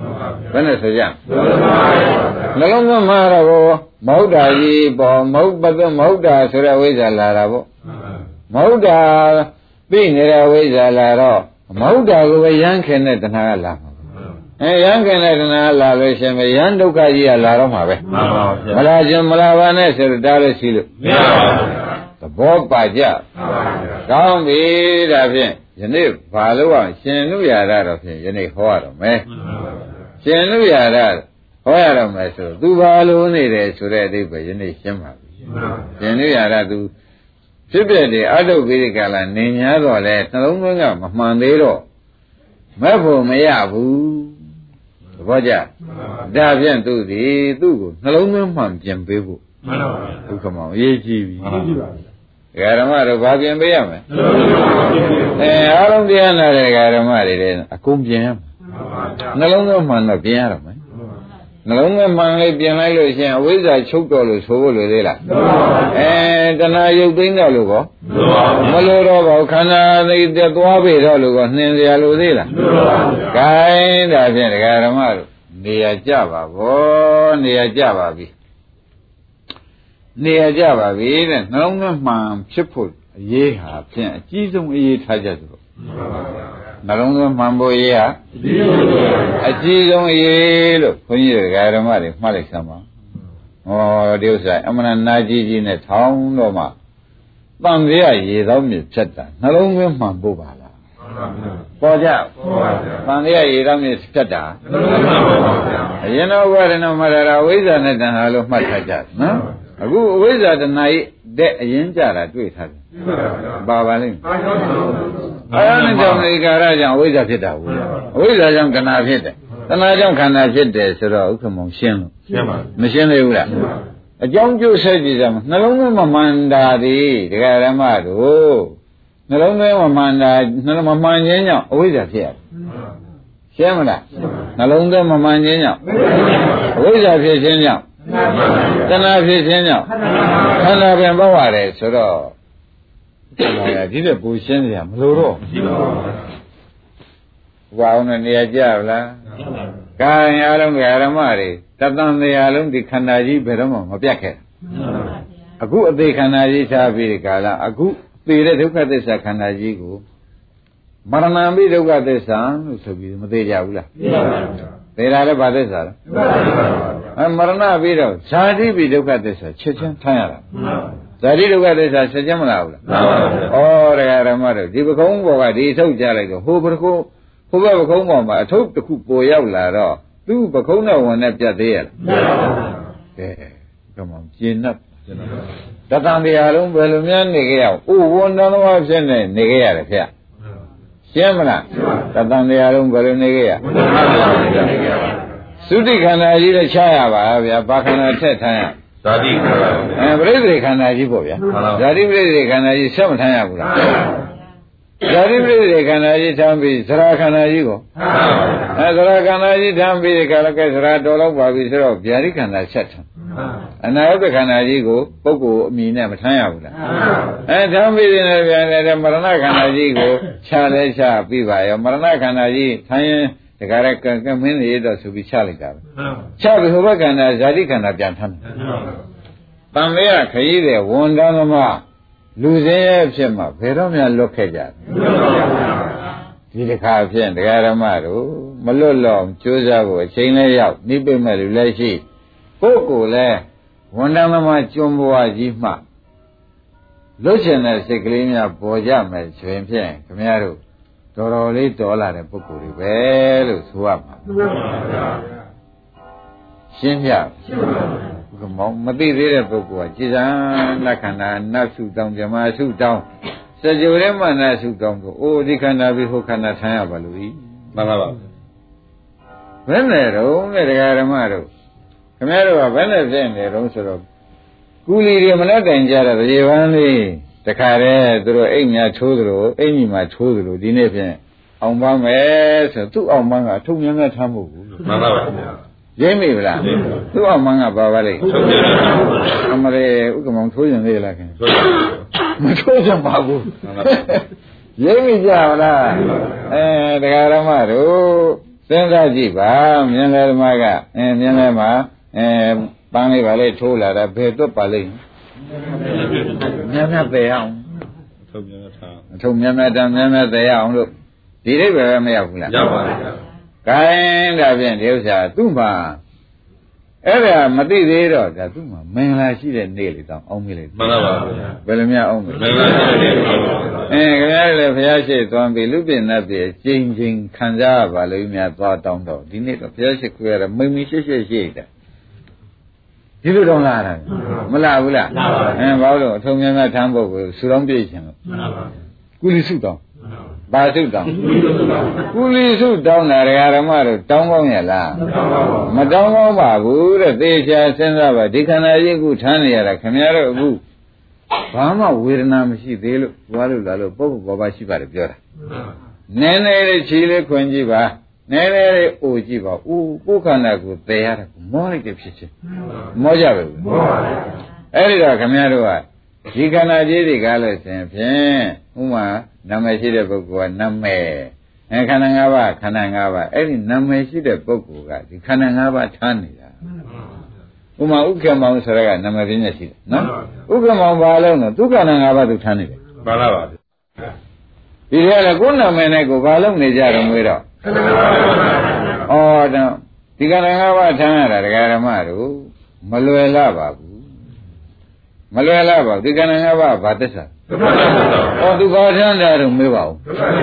ဘယ်နဲ့ဆိုကြနှလုံးသွင်းမှားတော့မဟုတ်တာကြီးပေါ့မဟုတ်ပတ်သက်မဟုတ်တာဆိုတဲ့ဝိဇ္ဇာလာတာပေါ့မဟုတ်တာသိနေတဲ့ဝိဇ္ဇာလာတော့မဟုတ်တာကိုပဲရမ်းခင်တဲ့တဏှာကလာမှာအဲရမ်းခင်တဲ့တဏှာလာလို့ရှင်ပဲရမ်းဒုက္ခကြီးကလာတော့မှာပဲမှန်ပါဗျာမလားခြင်းမလားပါနဲ့ဆိုတော့တားလို့ရှိလို့မရပါဘူးသဘောပါကြမှန်ပါဗျာကောင်းပြီဒါဖြင့်ယနေ့ဘာလို့အောင်ရှင်နုရာရတော့ဖြင့်ယနေ့ဟောရတော့မယ်ရှင်နုရာရဟောရတော့မယ်ဆိုသူဘာလို့နေတယ်ဆိုတဲ့အဓိပ္ပာယ်ယနေ့ရှင်းပါပြီရှင်နုရာရသူဖြစ်ပြတယ်အတုပိရိကလာနေ냐တော့လဲနှလုံးသွင်းကမမှန်သေးတော့မဲ့ဖို့မရဘူးသဘောကျဒါဖြင့်သူဒီသူ့ကိုနှလုံးသွင်းမှန်ပြင်ပေးဖို့မှန်ပါပါဒုက္ခမောင်အရေးကြီးပြီမှန်ပါပါဓမ္မတို့ဘာပြင်ပေးရမလဲအဲအားလုံးတရားနာတဲ့ဓမ္မတွေလည်းအကုန်ပြင်ရမှာနှလုံးသွင်းမှန်တော့ပြင်ရတော့မယ်နှလုံးသွင်းမှန်လေးပြင်လိုက်လို့ရှိရင်အဝိဇ္ဇာချုပ်တော်လို့ဆိုဖို့လိုသေးလားအဲတဏှာရုပ်သိမ်းတော့လို့ကောမလိုတော့ပါဘူးခန္ဓာသိတဲ့သွားပြီတော့လို့ကောနှင်စရာလိုသေးလားဂိုင်းဒါဖြင့်ဓမ္မတို့နေရာကြပါဘောနေရာကြပါပြီနေရာကြပါပြီတဲ့နှလုံးသွင်းမှန်ဖြစ်ဖို့အရေးဟာဖြင့်အကြီးဆုံးအရေးထားကြသလိုနှလုံးသွင်းမှန်ဖို့အရေးဟာအကြီးဆုံးအရေးလို့ခွန်ကြီးတွေကဓမ္မတွေမှတ်လိုက်စမ်းပါဟောဒီဥစ္စာအမှန်နာကြီးကြီးနဲ့ထောင်းတော့မှတန်ကြရရေသောမြစ်ဖြတ်တာနှလုံးသွင်းမှန်ဖို့ပါလားပေါ်ကြတန်ကြရရေသောမြစ်ဖြတ်တာအရင်တော့ဝရဏမရရာဝိဇ္ဇာနဲ့တဏှာလို့မှတ်ထားကြနော်အခုအဝိဇ္ဇာတဏှာဤတဲ့အရင်ကြတာတွေ့ထားတယ်ပါပါလိမ့်အာယနိကြောင့်ဧကာရကြောင့်အဝိဇ္ဇာဖြစ်တာဘူးအဝိဇ္ဇာကြောင့်တဏှာဖြစ်တယ်တဏှာကြောင့်ခန္ဓာဖြစ်တယ်ဆိုတော့ဥက္ကမောင်ရှင်းလို့ရှင်းပါမရှင်းသေးဘူးလားအကြောင်းကျိုးဆက်ကြည့်ကြမှာနှလုံးသွင်းမမှန်တာဒီဒကာရမတို့နှလုံးသွင်းမမှန်တာနှလုံးမမှန်ခြင်းကြောင့်အဝိဇ္ဇာဖြစ်ရတယ်ရှင်းမလားနှလုံးသွင်းမမှန်ခြင်းကြောင့်အဝိဇ္ဇာဖြစ်ခြင်းကြောင့်တဏှာဖြစ်ခြင်းကြောင့်ခန္ဓာပင်ပေါက်ရတယ်ဆိုတော့ဒီတဲ့ပူရှင်းစရာမလိုတော့မရှိပါဘူးဘာအောင်နေရာကြပါလားကာယအလုံးဓမ္မတွေတသံတရားလုံးဒီခန္ဓာကြီးဘယ်တော့မှမပြတ်ခဲ့အခုအသေးခန္ဓာကြီးထားပြီးဒီကာလအခုသေတဲ့ဒုက္ခသစ္စာခန္ဓာကြီးကိုမရဏံပိဒုက္ခသစ္စာလို့ဆိုပြီးမသေးကြဘူးလားသိပါပါသေတာလည်းဘာသစ္စာလဲအဲမရဏပြီးတော့ဇာတိပိဒုက္ခသစ္စာချက်ချင်းထားရတာဇာတိဒုက္ခသစ္စာချက်ချင်းမလားဘူးလားမှန်ပါဗျာဩတရားဓမ္မတို့ဒီပကုံးဘောကဒီထုတ်ကြလိုက်တော့ဟိုပကုံးဟိုဘက်ပကုံးဘောမှာအထုပ်တစ်ခုပေါ်ရောက်လာတော့သူ့ပကုံးနဲ့ဝင်နဲ့ပြတ်သေးရလားမှန်ပါဗျာကဲကမှကျင်납ကျွန်တော်တသံတရားလုံးဘယ်လိုများနေကြရအောင်ဥဝန္တလောဖြစ်နေနေကြရတယ်ဗျာရှင်းမလားတသံတရားလုံးဘယ်လိုနေကြရသုတိခန္ဓာကြီးလည်းချရပါဗျာဘာခန္ဓာထက်ထမ်းရဇာတိခန္ဓာအဲပရိသေခန္ဓာကြီးပေါ့ဗျာဇာတိပရိသေခန္ဓာကြီးဆက်မထမ်းရဘူးလားဇာတိပရိသေခန္ဓာကြီးထမ်းပြီးသရခန္ဓာကြီးကိုအဲသရခန္ဓာကြီးထမ်းပြီးဒီကလည်းကဲသရတော်တော့ပါပြီဆိုတော့ဗျာတိခန္ဓာဆက်ထမ်းအနာယုတ်ခန္ဓာကြီးကိုပုဂ္ဂိုလ်အမိနဲ့မထမ်းရဘူးလားအဲထမ်းပြီးတဲ့ဗျာလည်းမရဏခန္ဓာကြီးကိုခြားလဲခြားပြီးပါရောမရဏခန္ဓာကြီးထမ်းရင်တခါရကကမင်းတွေတော့ဆိုပြီးချလိုက်တာပဲချပြီးဟိုဘက်ခန္ဓာဇာတိခန္ဓာပြန်ထမ်းတယ်တန်လေးကခရီးတဲ့ဝန်တန်းသမားလူစင်းရဲ့ဖြစ်မှဘယ်တော့မှလွတ်ခဲ့ကြဒီတစ်ခါဖြင့်တရားဓမ္မတို့မလွတ်လောင်ကြိုးစားဖို့အချိန်လေးရောက်နိဗ္ဗာန်မဲ့လူလည်းရှိကိုယ်ကိုယ်လည်းဝန်တန်းသမားကျွန်းဘဝကြီးမှလွတ်ချင်တဲ့စိတ်ကလေးများပေါ်ကြမယ်ဆိုရင်ဖြင့်ခင်ဗျားတို့တော်တော်လေးတော်လာတဲ့ပုဂ္ဂိုလ်တွေပဲလို့ဆိုရမှာရှင်းပြရှင်းပါဘူးကမောင်မသိသေးတဲ့ပုဂ္ဂိုလ်ကจิตံနခန္ဓာနတ်စုတောင်းဇမစုတောင်းစကြဝဠာမနစုတောင်းကိုအိုဒီခန္ဓာပြီးဟိုခန္ဓာထမ်းရပါလို့ဤမှန်ပါပါဘယ်နဲ့တော့တဲ့တရားဓမ္မတို့ခင်ဗျားတို့ကဘယ်နဲ့ဖြစ်နေတော့ဆိုတော့ကူလီတွေမနဲ့တိုင်ကြတဲ့ရေပန်းလေးတခါတည်းသူတို့အိမ်များထိုးသလိုအိမ်ကြီးမှာထိုးသလိုဒီနေ့ဖြင့်အောင်ပါမယ်ဆိုသူ့အောင်ပန်းကအထုံများများထားမှုဘူးမှန်ပါပါရိမ့်မိဗလားသူ့အောင်ပန်းကပါပါလိမ့်အမရေဥက္ကမောင်ထိုးရင်လေလားခင်မထိုးကြပါဘူးရိမ့်မိကြပါလားအဲတရားဓမ္မတို့စဉ်းစားကြည့်ပါမြင်တယ်ဓမ္မကအင်းမြင်တယ်မှာအဲပန်းလေးပါလေထိုးလာတာဘယ်သွတ်ပါလိမ့်များများသိအောင်အထုံများများထားအထုံများများတမ်းများများသိအောင်လို့ဒီအိဗယ်ပဲမရောက်ဘူးလားရောက်ပါဘူး။ခိုင်းဒါဖြင့်ဒီဥစ္စာသူ့မှာအဲ့ဒါမသိသေးတော့ဒါသူ့မှာမင်္ဂလာရှိတဲ့နေ့လေးတောင်အောင်မေးလိုက်မှန်ပါပါဘယ်လိုများအောင်မေးမင်္ဂလာရှိတဲ့နေ့အင်းခင်ဗျားလည်းဘုရားရှိသွားပြီလူပြည့်နတ်ပြည့်ကျင်းချင်းခံစားရပါလို့များသွားတောင်းတော့ဒီနေ့တော့ဘုရားရှိခိုးရတာမိန်မိရှိရှိရှိတယ်ဒီလိုတော့လာတာမလားဘူးလားအင်းဘာလို့အထုံများများထမ်းဖို့ကိုဆူတောင်းပြည့်ရှင်လို့မှန်ပါပါကုလိစုတောင်းဘာစုတောင်းကုလိစုတောင်းတာဓမ္မတို့တောင်းကောင်းရလားမတောင်းကောင်းပါဘူးတဲ့သေချာစဉ်းစားပါဒီခန္ဓာကြီးခုထမ်းနေရတာခင်ဗျားတို့အခုဘာမှဝေဒနာမရှိသေးလို့သွားလို့လာလို့ပုဂ္ဂိုလ်ဘာဘာရှိပါတယ်ပြောတာနည်းနည်းလေးခြေလေးခွင်ကြည့်ပါနည်းနည်းလေးအိုကြည့်ပါဦးကိုယ်ခန္ဓာကိုသေရတာမောလိုက်တဲ့ဖြစ်ချင်းမောကြပဲဘူးမောပါဘူးအဲ့ဒီတော့ခင်ဗျားတို့ကဒီခန္ဓာကြီးတွေကလို့ဆိုရင်ဖြင့်ဥမာနာမည်ရှိတဲ့ပုဂ္ဂိုလ်ကနာမည်အဲခန္ဓာ၅ပါးခန္ဓာ၅ပါးအဲ့ဒီနာမည်ရှိတဲ့ပုဂ္ဂိုလ်ကဒီခန္ဓာ၅ပါးထားနေတာဥမာဥက္ကမောင်ဆိုရကနာမည်ပြင်းရရှိတယ်နော်ဥက္ကမောင်ဘာလို့လဲသူခန္ဓာ၅ပါးသူထားနေတယ်မှန်ပါပါဒီထဲလည်းကိုယ်နာမည်နဲ့ကိုဘာလို့နေကြတော့မွေးတော့ဩတော့ဒီခန္ဓာ၅ပါးထားရတာဒကာဓမ္မတို့မလွယ်လာပါဘူးမလွယ်လာပါဘူးဒီခန္ဓာ၅ပါးဘာသစ္စာဟောသူဘာထမ်းတာတော့မေးပါဦး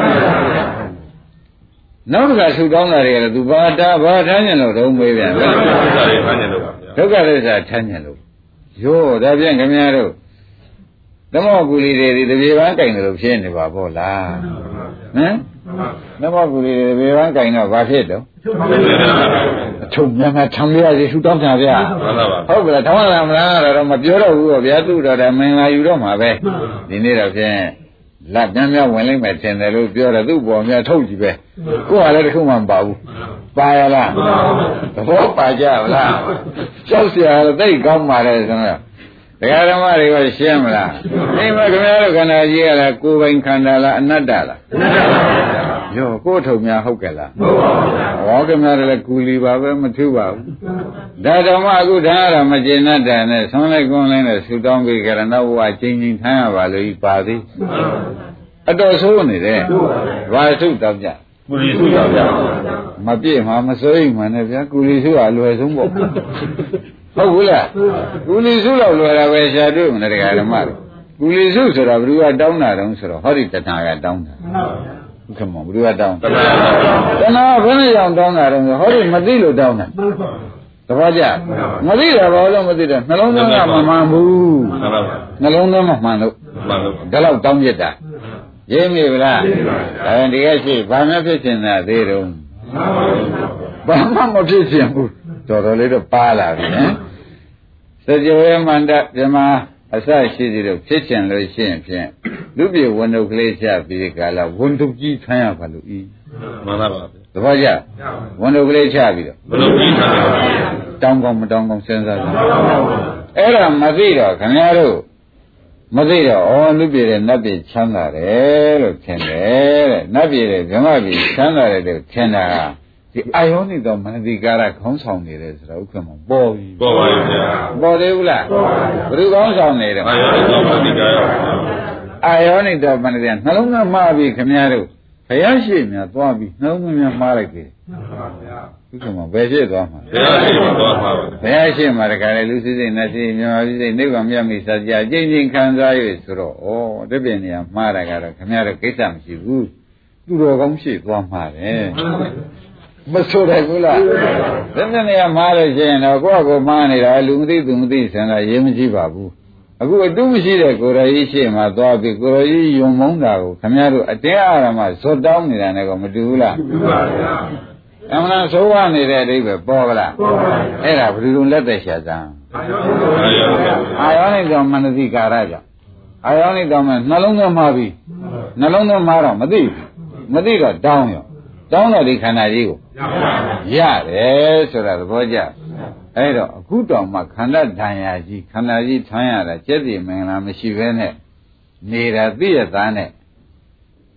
နောက်တစ်ခါဆူတောင်းတာတွေကလည်းသူဘာတာဘာထမ်းညင်လို့တော့မေးပြန်တယ်ဒုက္ခသစ္စာထမ်းညင်လို့ယောဒါဖြင့်ခင်ဗျားတို့သမောကူလီတွေဒီတပြေပန်းကင်တယ်လို့ဖြစ်နေပါဗောလားဟမ်သမောကူလီတွေတပြေပန်းကင်တော့ဘာဖြစ်တော့အထုံများများထမ်းရစီဆူတောင်းတာဗျာဟုတ်ကဲ့ထောင်းလာမလားတော့မပြောတော့ဘူးဗောဗျာသူ့တော်တယ်မင်္ဂလာယူတော့မှာပဲဒီနေ့တော့ဖြင့်လက်များများဝင်လိုက်မယ်ထင်တယ်လို့ပြောတယ်သူ့ပေါ်များထုတ်ကြည့်ပဲကိုယ်ကလည်းတခုမှမပါဘူးပါရလားသဘောပါကြလားကြောက်เสียရသိကောင်းပါလေဆိုတော့ဒကာဓမ္မတွေကရှင်းမလားအိမ်မှာခင်ဗျားတို့ခန္ဓာကြီးကလည်းကိုယ်ပိုင်ခန္ဓာလားအနတ္တလားအနတ္တပါဗျာရောကိုယ်ထုံများဟုတ်ကဲ့လားဟုတ်ပါဘူးဗျာဟောခင်ဗျားတို့လည်းကူလီပါပဲမထူးပါဘူးဒါတော့မှအခုထားရတာမကျေနပ်တယ်နဲ့ဆွမ်းလိုက်ကွန်းလိုက်နဲ့ဆူတောင်းပြီးကြရတော့ဘဝချင်းချင်းထမ်းရပါလို့ပါသေးအတော်ဆိုးနေတယ်ဘာဆုတောင်းကြကူလီဆုတောင်းကြမပြည့်မှာမစိုးရိမ်မှနဲ့ဗျာကူလီဆုကအလွယ်ဆုံးပေါ့ဟုတ်ဘူးလားကူလီစုလောက်လွယ်တာပဲရှာတွေ့မလားတရားဓမ္မတို့ကူလီစုဆိုတာဘယ်သူကတောင်းတာတုံးဆိုတော့ဟောဒီတဏှာကတောင်းတာဟုတ်ကဲ့မောဘယ်သူကတောင်းတဏှာတဏှာဘယ်နဲ့ကြောင့်တောင်းတာတုံးဆိုဟောဒီမသိလို့တောင်းတာသဘောကျမသိတာဘာလို့မသိတော့နှလုံးသွင်းကမမှန်ဘူးနှလုံးသွင်းမမှန်လို့မှန်လို့ဒါတော့တောင်းပြတာရင်းမိဗလားအဲဒီကရှိဘာမှဖြစ်ချင်တာသေးတုံးဘာမှမဖြစ်ချင်ဘူးတော်တော်လေးတော့ပါလာပြီနော်စကြဝဠာမန္တပြမအစရှိသေးတော့ဖြစ်ချင်လို့ရှိရင်ဖြင့်လူပြေဝန်တုပ်ကလေးချပြီးကာလဝန်တုပ်ကြီးထမ်းရပါလို့ဤမှန်ပါပါသဘောကျဝန်တုပ်ကလေးချပြီးတော့ဝန်တုပ်ကြီးထမ်းရပါတောင်းကောင်းမတောင်းကောင်းစဉ်းစားကြအဲ့ဒါမသိတော့ခင်ဗျားတို့မသိတော့ဩလူပြေတဲ့နတ်ပြေချမ်းသာတယ်လို့ထင်တယ်တဲ့နတ်ပြေတဲ့ဗြဟ္မပြေချမ်းသာတယ်လို့ထင်တာဒီအာယောနိတော်မနတိကာရခေါင်းဆောင်နေတယ်ဆိုတော့ဥက္ကမပေါ်ပြီပေါ်ပါရဲ့ဗျာပေါ်သေးဘူးလားပေါ်ပါဘယ်သူခေါင်းဆောင်နေတယ်အာယောနိတော်မနတိကာရအာယောနိတော်မနတိနှလုံးသားမှားပြီခင်ဗျားတို့ဘုရားရှိမြတ်သွားပြီနှလုံးသားများမှားလိုက်ပြီမှန်ပါဗျာဥက္ကမဘယ်ရှိသွားမှာဘုရားရှိသွားမှာဘုရားရှိမှာတခါလေလူစိစိနတ်စိမြန်မာစိစိနိဗ္ဗာန်မြတ်မိစကြာကျင့်ချင်းခံစား၍ဆိုတော့ဩတပြည့်နေရာမှားတာကတော့ခင်ဗျားတို့ကိစ္စမရှိဘူးသူတော်ကောင်းရှိသွားမှာတယ်မဆိုတယ်ဘူးလားဘယ်နဲ့နေရာမှားလို့ရှိရင်တော့ကိုယ့်အကိုမှားနေတာလူမသိသူမသိဆန္ဒရေးမကြည့်ပါဘူးအခုအတုမရှိတဲ့ကိုယ်တော်ကြီးရှေ့မှာသွားပြီးကိုယ်တော်ကြီးယုံမုန်းတာကိုခင်ဗျားတို့အတင်းအာရမဇွတ်တောင်းနေတာနဲ့ကောမတူဘူးလားတူပါဗျာအမှန်ဆိုးဝါနေတဲ့အဓိပ္ပာယ်ပေါ်ပါလားပေါ်ပါဗျာအဲ့ဒါဘယ်လိုလက်သက်ရှာစမ်းအာယောနိတော်မနတိကာရကြောင့်အာယောနိတော်မှာနှလုံးသွင်းမှာပြီနှလုံးသွင်းမှာတော့မသိဘူးမသိတော့တောင်းရောတောင်းတော့ဒီခန္ဓာကြီးကိုရတယ်ဆိုတာသဘောကျအဲ့တော့အခုတောင်မှခန္ဓာဓာန်ရာကြီးခန္ဓာကြီးထမ်းရတာကျက်စီမင်္ဂလာမရှိဘဲနဲ့နေတာသိရသားနဲ့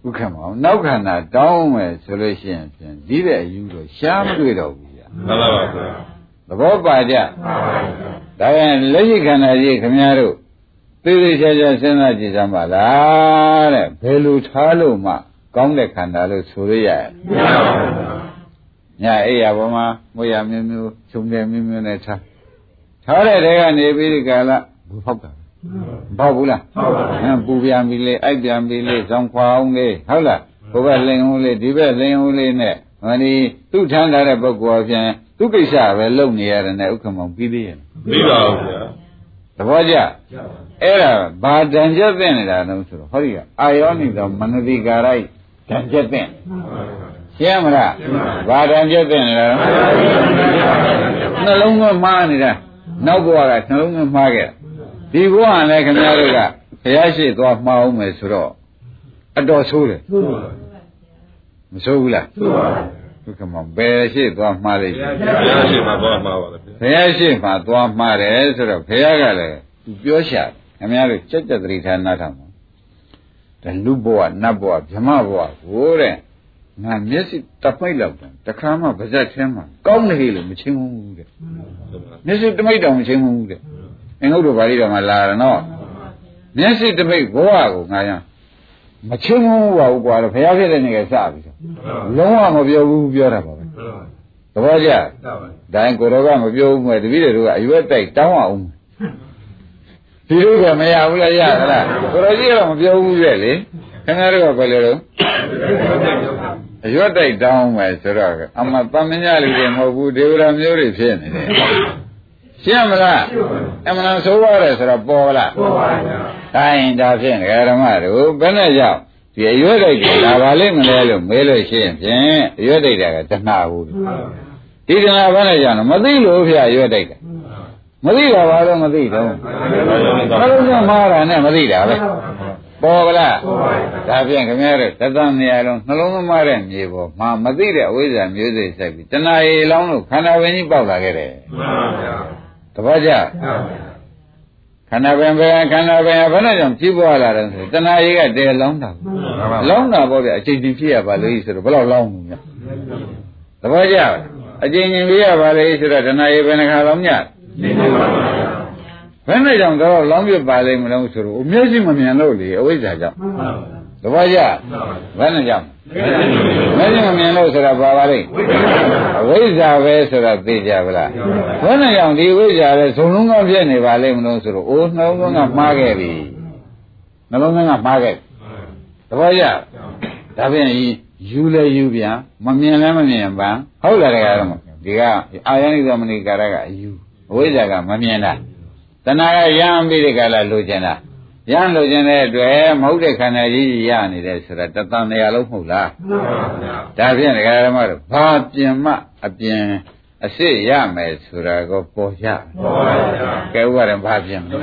ဥက္ကမောနောက်ခန္ဓာတောင်းမယ်ဆိုလို့ရှိရင်ဖြင့်ဒီတဲ့အယူတော့ရှားမတွေ့တော့ဘူးဗျာမှန်ပါပါဗျာသဘောပါကြဒါရင်လက်ရှိခန္ဓာကြီးခင်ဗျားတို့သိသိချာချာစဉ်းစားကြည့်စမ်းပါလားတဲ့ဘယ်လိုထားလို့မှကောင်းတဲ့ခန္ဓာလို့ဆိုရရမရပါဘူးညာအိယာပေါ်မှာမွေရမျိုးမျိုးခြုံတယ်မျိုးမျိုးနဲ့ထားထားတဲ့တဲကနေပြီးဒီကလာဘူးဖောက်တာမဖောက်ဘူးလားဖောက်ပါဘူးပူပြန်ပြီလေအိုက်ပြန်ပြီလေဇောင်းခွာအောင်လေဟုတ်လားဘုဘလိန်ဦးလေးဒီဘက်လိန်ဦးလေးနဲ့ဟောဒီသူ့ထမ်းထားတဲ့ပုဂ္ဂိုလ်အပြင်သူ့ကိစ္စပဲလုပ်နေရတယ်နဲ့ဥက္ကမောင်ပြီးသေးရဲ့ပြီးပါဘူးဗျာသဘောကျအဲ့ဒါဘာတန်ချက်သိနေတာလဲဆိုတော့ဟောဒီကအာယောနိသောမနတိကာရိုက်တန်ချက်သိရှင်းမလားဘာတန်ချက်သိနေတာလဲနှလုံးသွင်းမှားနေတာနောက်ဘဝကနှလုံးသွင်းမှားခဲ့ဒီဘဝလည်းခင်ဗျားတို့ကဘုရားရှိသွားမှားအောင်မယ်ဆိုတော့အတော်ဆိုးတယ်မဆိုးဘူးလားဆိုးပါဘုကမောဘယ်ရှိသွားမှားလိမ့်မယ်ဘုရားရှိမှသွားမှားပါလေဘုရားရှိမှသွားမှားတယ်ဆိုတော့ဘုရားကလည်းသူပြောရှာခင်ဗျားတို့စက်ကြတတိဌာနထားမှာဒါလူဘဝနတ်ဘဝဗြဟ္မဘဝကိုတဲ့ငါမျက်စိတပိတ်လောက်တယ်တခါမှဗဇက်ထဲမှာကောင်းနေလို့မချင်းဘူးတဲ့မျက်စိတမိတ်တောင်မချင်းဘူးတဲ့အင်္ဂုတ္တပါဠိတော်မှာလာတယ်နော်မျက်စိတမိတ်ဘဝကိုငါရမချင်းဘူးပါဘူးကွာတော့ဘုရားဖြစ်တဲ့နေကစပြီဆိုလုံးဝမပြောဘူးပြောတာပါပဲသဘောကျဒါရင်ကိုတော်ကမပြောဘူးမဲ့တပည့်တွေကအရွက်တိုက်တောင်းအောင်ဒီလိုကမရဘူးလားရသလားကိုတော်ကြီးကမပြောဘူးရဲ့လေခင်ဗျားတို့ကဘယ်လိုလဲအရွက်တိုက်တောင်းမယ်ဆိုတော့အမှတမညာလူတွေမဟုတ်ဘူးဒေဝရာမျိုးတွေဖြစ်နေတယ်ရှင်းမလားအမှန်ဆိုးရတယ်ဆိုတော့ပေါ်လားပေါ်ပါဗျာတိုင်းဒါဖြင့်ဓမ္မတို့ဘယ်နဲ့ကြောင့်ဒီအရွက်တိုက်တွေလာပါလိမ့်မလဲလို့မေးလို့ရှိရင်ဖြင့်အရွက်တိုက်တာကတဏှာဘူးဒီတဏှာဘယ်နဲ့ကြောင့်မသိလို့ဖျားအရွက်တိုက်တာမသိတာဘာလို့မသိတော့ဘယ်လိုမှမှားတာနဲ့မသိတာပဲပေါ်ကလားဒါဖြင့်ခင်ဗျားတို့သတ္တနေရာလုံးနှလုံးသမားတဲ့မြေပေါ်မှာမသိတဲ့အဝိဇ္ဇာမျိုးစိတ်ဆက်ပြီးတဏှာရေလောင်းလို့ခန္ဓာဝင်ကြီးပေါက်လာခဲ့တယ်မှန်ပါဗျာတပည့်ကြခန္ဓာပင်ပဲခန္ဓာပင်ဘယ်နဲ့ကြောင့်ကြီးပွားလာတယ်ဆိုတဏှာရေကတည်းလောင်းတာလောင်းတာပေါ့ဗျာအချိန်ချင်းဖြစ်ရပါလို့ဆိုတော့ဘယ်လောက်လောင်းမှုညတပည့်ကြအချိန်ချင်းဖြစ်ရပါလေဆိုတော့တဏှာရေဘယ်နှခါလောင်းညဘယ်နဲ့ကြောင့်တော့လောင်းပြပါလိမ့်မလို့ဆိုတော့အမျက်ရှိမမြင်လို့လေအဝိဇ္ဇာကြောင့်တပည့်ကြဘယ်နဲ့ကြောင့်မျက်ရှိမမြင်လို့ဆိုတာဘာပါလိမ့်အဝိဇ္ဇာပဲဆိုတာသိကြပါလားဘယ်နဲ့ကြောင့်ဒီဝိဇ္ဇာလဲဇုံလုံးကပြည့်နေပါလိမ့်မလို့ဆိုတော့အိုးနှလုံးသွင်းကမှားခဲ့ပြီနှလုံးသွင်းကမှားခဲ့တပည့်ကြဒါဖြင့်ယူလဲယူပြန်မမြင်လဲမမြင်ပါဟုတ်လားတကယ်တော့ဒီကအာယနိသမဏိကာရကအယူအဝိဇ္ဇာကမမြင်တာတဏှာကရမ်းပြီးဒီကလာလိုချင်တာရမ်းလိုချင်တဲ့အတွက်မဟုတ်တဲ့ခန္ဓာကြီးရနေတယ်ဆိုတာတသံတရားလုံးမဟုတ်လားမှန်ပါဗျာဒါဖြင့်ဒကာဓမ္မတို့ဘာပြင်မှအပြင်အစ်စ်ရမယ်ဆိုတာကိုပေါ်ကြပေါ်ပါဗျာကဲဥပါဒံဘာပြင်မလဲ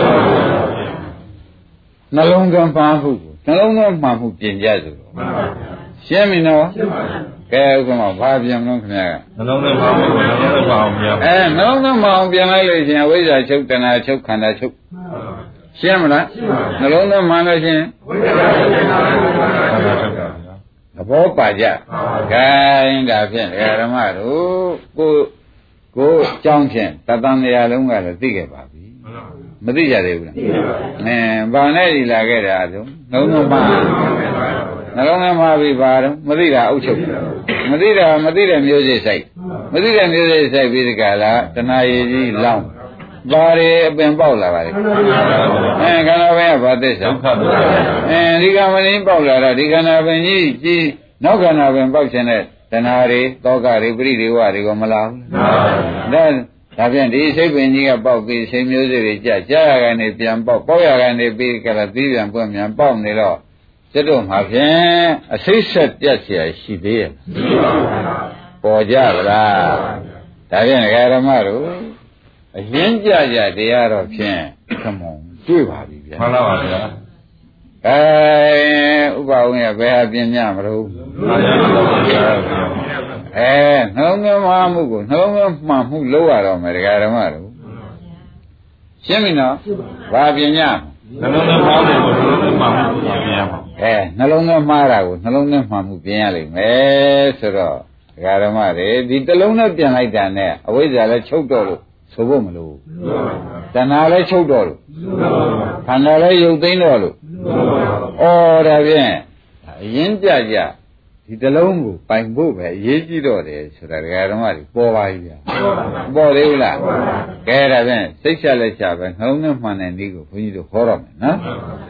နှလုံးသွင်းပါမှုနှလုံးသွင်းမှမှုပြင်ကြဆိုတော့မှန်ပါဗျာရှင်းပြီနော်ရှင်းပါပြီကဲဥက္ကမဘာပြင်မလို့ခင်ဗျာနှလုံးသွင်းပါမှုနှလုံးသွင်းပါအောင်များအဲနှလုံးသွင်းပါအောင်ပြင်လိုက်လို့ရှင်အဝိဇ္ဇာချုပ်တဏှာချုပ်ခန္ဓာချုပ်ရှင်းမလားနှလုံးသွင်းမှလို့ရှင်ဝိဇ္ဇာချုပ်တဏှာချုပ်ခန္ဓာချုပ်ပါဗျာသဘောပါကြဂိုင်းဒါဖြင့်ဓမ္မတို့ကိုကိုကြောင်းဖြင့်တသံတရားလုံးကလည်းသိခဲ့ပါပြီမသိကြသေးဘူးလားအဲဘာနဲ့ဒီလာခဲ့တာဆိုနှလုံးသွင်းပါနှလုံးသားမှာပြီးပါတော့မသိတာအုပ်ချုပ်မသိတာမသိတဲ့မျိုးစိတ်ဆိုင်မသိတဲ့မျိုးစိတ်ဆိုင်ပြီးဒီကလာတဏှာရည်ကြီးလောင်းဘာတွေအပင်ပေါက်လာပါလဲအဲခန္ဓာပင်ကဘာသစ္စာအဲဒီကမင်းပေါက်လာတော့ဒီခန္ဓာပင်ကြီးကြီးနောက်ခန္ဓာပင်ပေါက်ခြင်းနဲ့တဏှာတွေတောကတွေပရိဒေဝတွေကမလာဘူးဒါဒါဖြင့်ဒီစိတ်ပင်ကြီးကပေါက်ပြီးစိတ်မျိုးစိတ်တွေကြာကြာရကနေပြန်ပေါက်ပေါက်ရကနေပြီးကလာသီးပြန်ပွင့်ပြန်ပေါက်နေတော့ကျတော့မှာဖြင့်အစိတ်ဆက်ပြတ်เสียရှိသေးရဲ့ပေါ်ကြပါလားဒါဖြင့်ဓမ္မတို့အရင်ကြကြတရားတော့ဖြင့်ခမုံတွေ့ပါပြီဗျာမှန်ပါပါဗျာအဲဥပဝင်းရဘယ်ဟာပြင်ညမလို့အဲနှလုံးသွင်းမှမှုကိုနှလုံးသွင်းမှမှုလောက်ရတော့မယ်ဓမ္မတို့ရှင်းပြီနော်ဘာပြင်ညနှလုံးသွင်းမှားတယ်ကိုနှလုံးသွင်းမှားမှုပြင်ရမှာအဲနှလုံးသွင်းမှားတာကိုနှလုံးသွင်းမှားမှုပြင်ရလိမ့်မယ်ဆိုတော့ဒကာဓမ္မတွေဒီတစ်လုံးနဲ့ပြန်လိုက်တာနဲ့အဝိဇ္ဇာလည်းချုပ်တော့လို့ဆိုဖို့မလို့တဏှာလည်းချုပ်တော့လို့ခန္ဓာလည်းယုတ်သိမ်းတော့လို့ဩဒါဖြင့်အရင်ကြကြဒီတစ်လုံးကိုပိုင်ဖို့ပဲအရေးကြီးတော့တယ်ဆိုတာဒကာဓမ္မတွေပေါ်ပါပြီဗျာပေါ်သေးဘူးလားကဲဒါဖြင့်စိတ်ချလက်ချပဲနှလုံးသွင်းမှန်တဲ့နည်းကိုဘုန်းကြီးတို့ဟောတော့မယ်နော်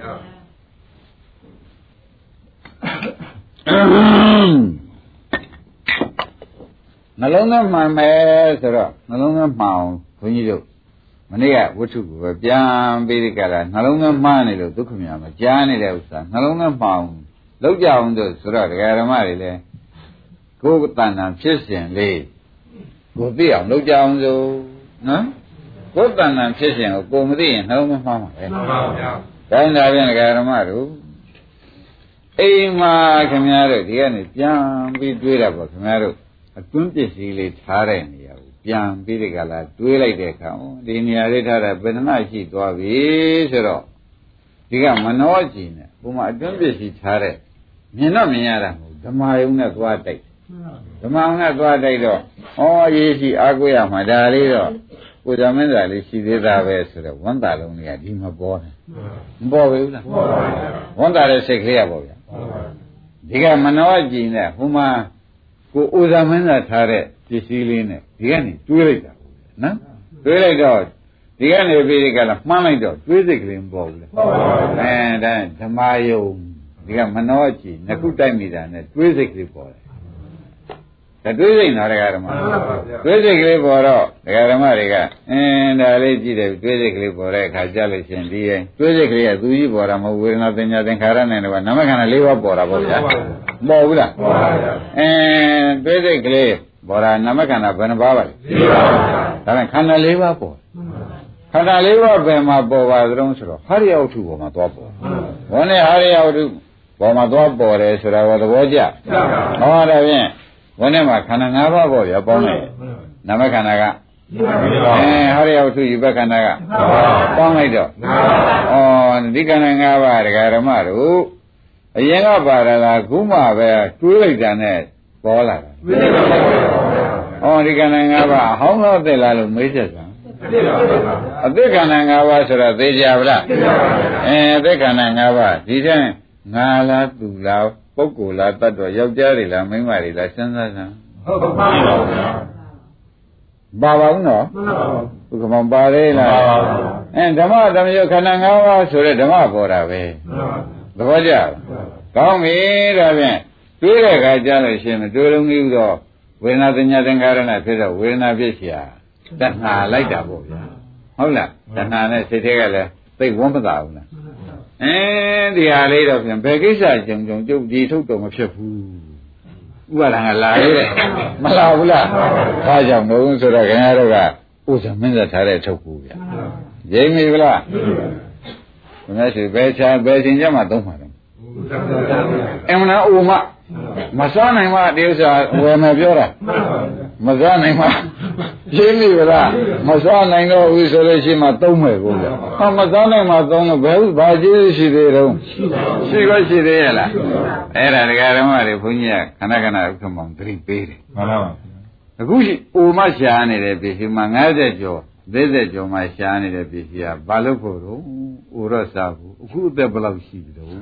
နှလုံးသွင်းမှန်မယ်ဆိုတော့နှလုံးသွင်းမှန်အောင်ဘုန်းကြီးတို့မနေ့ကဝတ္ထုကိုပဲပြန်ပြီးဒီကရာနှလုံးသွင်းမှန်နေလို့ဒုက္ခများမကြားနေတဲ့ဥစ္စာနှလုံးသွင်းမှန်အောင်လောက်ကြအောင်ဆိုဆိုတော့ဒကာဓမ္မတွေလည်းကိုယ်တဏ္ဍာဖြစ်စဉ်လေးကိုသိအောင်လောက်ကြအောင်ဆိုနော်ကိုယ်တဏ္ဍာဖြစ်စဉ်ကိုကိုမသိရင်နှလုံးသွင်းမှန်မှာပဲမှန်ပါဗျာဒါနဲ့ပြန်ဒကာဓမ္မတို့အိမ်မှာခင်ဗျားတို့ဒီကနေပြန်ပြီးတွေးတာပေါ့ခင်ဗျားတို့အတွင်းပစ္စည်းလေးထားတဲ့နေရာကိုပြန်ပြီးဒီကလာတွေးလိုက်တဲ့အခါဒီနေရာလေးထားတာဘယ်နှမရှိသွားပြီဆိုတော့ဒီကမနောကြည့်နေဘုမအတွင်းပစ္စည်းထားတဲ့မြင်တော့မြင်ရတာမဟုတ်ဓမ္မယုံနဲ့သွားတိုက်ဓမ္မယုံနဲ့သွားတိုက်တော့ဩရေးရှိအားကိုးရမှာဒါလေးတော့ကိုယ်တော်မင်းသားလေးရှိသေးတာပဲဆိုတော့ဝန်တာလုံးလေးကဒီမပေါ်နဲ့မပေါ်ဘူးလားပေါ်ပါဘူးဝန်တာတဲ့စိတ်ကလေးရပေါ့ဗျာဒီကမနောကြည့်နေဟိုမှာကိုဥဇာမင်းသားထားတဲ့ပစ္စည်းလေးနဲ့ဒီကနေတွေးလိုက်တာနော်တွေးလိုက်တော့ဒီကနေပြီးဒီကလာမှန်းလိုက်တော့တွေးစိတ်ကလေးမပေါ်ဘူးလေပေါ်ပါဘူးအဲဒါဓမ္မယုံဒီကမနောကြည့်နှစ်ခုတိုက်မိတာနဲ့တွေးစိတ်ကလေးပေါ်တယ်ဒါတွေးစိတ်နာဒကာဓမ္မတွေးစိတ်ကလေးပေါ်တော့ဒကာဓမ္မတွေကအင်းဒါလေးကြည့်တယ်တွေးစိတ်ကလေးပေါ်တဲ့အခါကြားလို့ရှင်ဒီရင်တွေးစိတ်ကလေးကသူကြီးပေါ်တာမဟုတ်ဝေဒနာသင်ညာသင်္ခါရနဲ့တော့နာမခန္ဓာ၄ပါးပေါ်တာပေါ့ဗျာပေါ်ဘူးလားပေါ်ပါဗျာအင်းတွေးစိတ်ကလေးပေါ်တာနာမခန္ဓာဘယ်နှပါးပါလဲ၄ပါးပါဗျာဒါနဲ့ခန္ဓာ၄ပါးပေါ်ခန္ဓာ၄ပါးဘယ်မှာပေါ်ပါသလုံးဆိုတော့ဟာရိယဝတ္ထုပေါ်မှာသွားပေါ်ဘုန်းနဲ့ဟာရိယဝတ္ထုပေါ်မှာသွားပေါ်တယ်ဆိုတာကသဘောကျဟောဒါဖြင့်ဘုန်းနဲ့မှာခန္ဓာ၅ပါးပေါ်ရပေါင်းလိုက်နာမခန္ဓာကအဲဟာရိယဝတ္ထုယူဘခန္ဓာကပေါင်းလိုက်တော့ဩဒီခန္ဓာ၅ပါးဒကာဓမ္မတို့အရင်ကပါရတာခုမှပဲတွေးလိုက်တာနဲ့ပေါ်လာတာဩဒီခန္ဓာ၅ပါးအဟောင်းတော့သိလားလို့မေးချက်စမ်းအသိခန္ဓာ၅ပါးဆိုတော့သိကြပါလားအဲအသိခန္ဓာ၅ပါးဒီတဲ့ငါလားသူလားပုဂ္ဂိုလ်လားတတ်တော်ယောက်ျားတွေလားမိန်းမတွေလားစဉ်းစားစမ်းဟုတ်ပါဘူးပါပါဘူးနော်ဘုကမောင်ပါလေလားအဲဓမ္မဓမ္မယခန္ဓာ၅ပါးဆိုတဲ့ဓမ္မပေါ်တာပဲသဘောကျကောင်းပြီဒါဖြင့်တွေးတဲ့အခါကျလို့ရှိရင်တွေးလုံးကြီးတော့ဝေဒနာသညာသင်္ခါရနဲ့ဖြစ်တော့ဝေဒနာဖြစ်เสียတဏှာလိုက်တာပေါ့ဗျာဟုတ်လားတဏှာနဲ့စိတ်ထဲကလည်းသိဝမ်းမသာဘူးလားအင်းဒီဟာလေးတော့ပြန်ဘယ်ကိစ္စကြုံကြုံကျုပ်ဒီထုတ်တော့မဖြစ်ဘူးဥပါဒံကလာရဲမလာဘူးလားဒါကြောင့်မဟုတ်ဆိုတော့ခင်ဗျားတို့ကဥစ္စာမင်းသက်ထားတဲ့ထုတ်ဘူးဗျာရိမ့်ပြီဗလားခင်ဗျားရှိဘယ်ချာဘယ်ချိန်ကျမှသုံးမှာလဲအမှန်တော့ဥမမစားနိုင်မှဒီဥစ္စာဝယ်မယ်ပြောတာမစားနိုင်မှရှင်းပြီလားမစားနိုင်တော့ဘူးဆိုလို့ရှိမှသုံးမယ်ကိုဗျာဟာမစားနိုင်မှသုံးတော့ဘယ်ဘာကျေးရှိသေးတုံးရှိក៏ရှိသေးရဲ့လားအဲ့ဒါဒကာဓမ္မတွေဘုန်းကြီးကခဏခဏဥက္ကမောင်သတိပေးတယ်မှန်ပါပါအခုရှိအိုမရှားနေတဲ့ပစ္စည်းမှာ၅၀ကျော်၄၀ကျော်မှရှားနေတဲ့ပစ္စည်းကဘာလို့ဖို့တော့အိုတော့စားဘူးအခုအသက်ဘယ်လောက်ရှိပြီတော့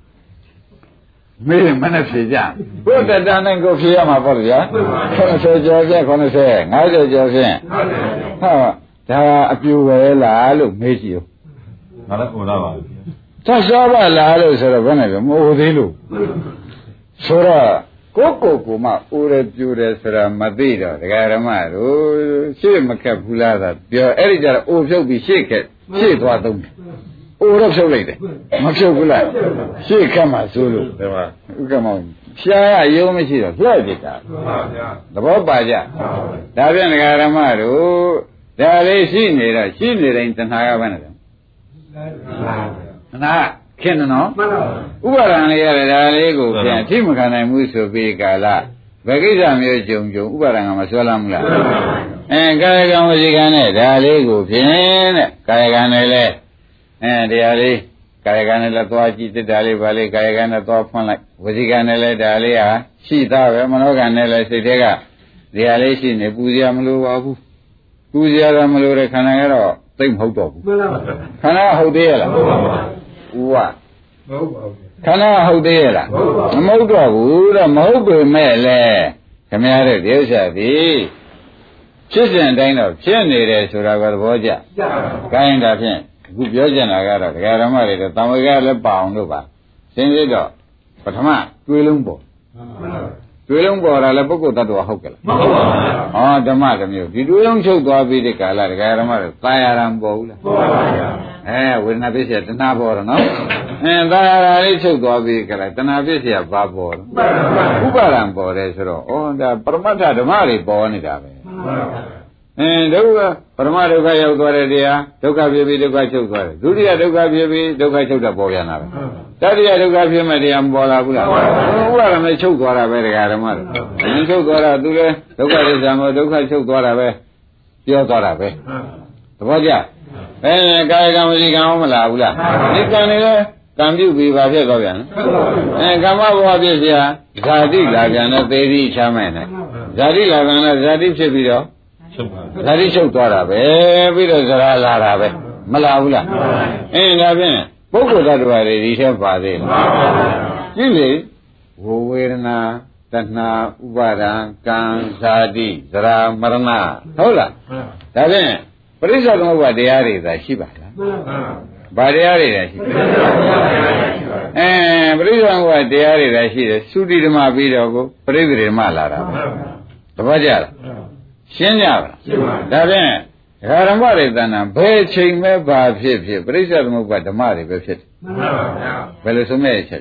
မေးမနဲ့ဖြေကြဘုဒ္ဓတန်နဲ့ကိုဖြေရမှာပေါ့ဗျာခုနစ်ဆယ်ကျော်ပြခုနစ်ဆယ်၅၀ကျော်ဖြင့်ဟာဒါအပြူပဲလားလို့မေးကြည့်ဦးငါလည်းဟိုသားပါသက်ရှားပါလားလို့ဆိုတော့ဘယ်နဲ့ပြောမဟုတ်သေးလို့ဆိုတော့ကိုကိုကိုမှအိုးရပြူတယ်ဆိုတာမသိတော့ဒကာရမတို့ရှေ့မခက်ဘူးလားသာပြောအဲ့ဒီကြတော့အိုဖြုတ်ပြီးရှေ့ခက်ရှေ့သွားသုံးတယ်အိုတော့ဖြုတ်လိုက်တယ်မဖြုတ်ဘူးလားရှေ့ခက်မှဆိုလို့ဒီမှာဥက္ကမောင်ရှားရရုံးမရှိတော့လှည့်ပြစ်တာမှန်ပါဗျာသဘောပါကြဒါပြန်ဒကာရမတို့ဒါလေးရှိနေတော့ရှိနေတိုင်းတဏှာကဘယ်နဲ့လဲတဏှာခင်နော်မှန်ပါဥပါဒံလေးရတယ်ဒါလေးကိုပြန်အထိမခံနိုင်ဘူးဆိုပြီးကာလဘယ်ကိစ္စမျိုးကြုံကြုံဥပါဒံကမဆွဲလာဘူးလားအဲကာယကံဝစီကံနဲ့ဒါလေးကိုဖြင့်တဲ့ကာယကံနဲ့လဲတရားလေးကာယကံနဲ့လည်းသွားကြည့်တက်တာလေးပါလေကာယကံနဲ့သွားဖွင့်လိုက်ဝစီကံနဲ့လည်းဒါလေးဟာရှိသားပဲမနောကံနဲ့လည်းစိတ်ထဲကတရားလေးရှိနေပူစရာမလိုပါဘူးပူစရာတော့မလိုတဲ့ခန္ဓာကတော့သိမ့်မဟုတ်တော့ဘူးမှန်ပါပါခန္ဓာဟုတ်သေးရဲ့လားဟုတ်ပါပါဦးဝမဟုတ်ပါဘူးခန္ဓာဟုတ်သေးရဲ့လားမဟုတ်တော့ဘူးတော့မဟုတ်ပေမဲ့လည်းခင်ဗျားတို့ဒီဥစ္စာဒီဖြစ်စဉ်တိုင်းတော့ဖြစ်နေတယ်ဆိုတာကသဘောကျကျပါဘူးခိုင်းတာဖြင့်အခုပြောချင်တာကတော့ဒကာဓမ္မတွေတော့တံဝေကလည်းပါအောင်လို့ပါရှင်းသေးတော့ပထမတွေးလုံးပေါ်တွေးလုံးပေါ်တာလည်းပုဂ္ဂိုလ်တ attva ဟုတ်ကဲ့လားမဟုတ်ပါဘူးဟောဓမ္မတစ်မျိုးဒီတွေးလုံးချုပ်သွားပြီးဒီကာလဒကာဓမ္မတွေသာယာရံပေါ်ဘူးလားပေါ်ပါဘူးအဲဝေဒနာပစ္စယတဏှာပေါ်တော့နော်အင်းသာယာရံလေးချုပ်သွားပြီးကြလားတဏှာပစ္စယဘာပေါ်တော့ဥပါဒံပေါ်တယ်ဆိုတော့ဩဒါပရမတ္ထဓမ္မတွေပေါ်နေတာပဲအင်းဒုက္ခပရမဒုက္ခရောက်သွားတဲ့တရားဒုက္ခဖြစ်ပြီးဒုက္ခချုပ်သွားတယ်ဒုတိယဒုက္ခဖြစ်ပြီးဒုက္ခချုပ်တာပေါ်ပြန်လာပဲတတိယဒုက္ခဖြစ်မဲ့တရားမပေါ်လာဘူးလားဥပါဒမဲ့ချုပ်သွားတာပဲတရားဓမ္မတွေအင်းချုပ်သွားတာသူလည်းဒုက္ခဒိဋ္ဌာမောဒုက္ခချုပ်သွားတာပဲပြောသွားတာပဲသဘောကျအဲကာယကံဝစီကံမလာဘူးလားဒီကံတွေလည်းကံပြုပြီးပါဖြစ်သွားပြန်အဲကမ္မဘဝဖြစ်เสียဇာတိလာပြန်တော့သေတိချမ်းမဲ့နဲ့ဇာတိလာပြန်တော့ဇာတိဖြစ်ပြီးတော့ဇာတိချုပ်သွားတာပဲပြီးတော့ဇရာလာတာပဲမလာဘူးလားအင်းဒါဖြင့်ပုဂ္ဂိုလ်တ attva တွေဒီထဲပါသေးလားကြည့်လေဝဝေဒနာတဏှာဥပါဒံကံဇာတိဇရာမရဏဟုတ်လားဒါဖြင့်ပရိစ္ဆေသမုပ္ပါတရားတွေသာရှိပါလားဘာတရားတွေလဲရှိအဲပရိစ္ဆေသမုပ္ပါတရားတွေသာရှိတယ်သုတိဓမ္မပြီးတော့ကိုပရိသေဓမ္မလာတာတပတ်ကြလားရှင်းကြပါလားဒါဖြင့်ဓမ္မတွေတဏ္ဍာဘယ်ချိန်မဲ့ဘာဖြစ်ဖြစ်ပရိစ္ဆေသမုပ္ပါဓမ္မတွေပဲဖြစ်တယ်မှန်ပါဗျာဘယ်လိုဆုံးမဲ့ချက်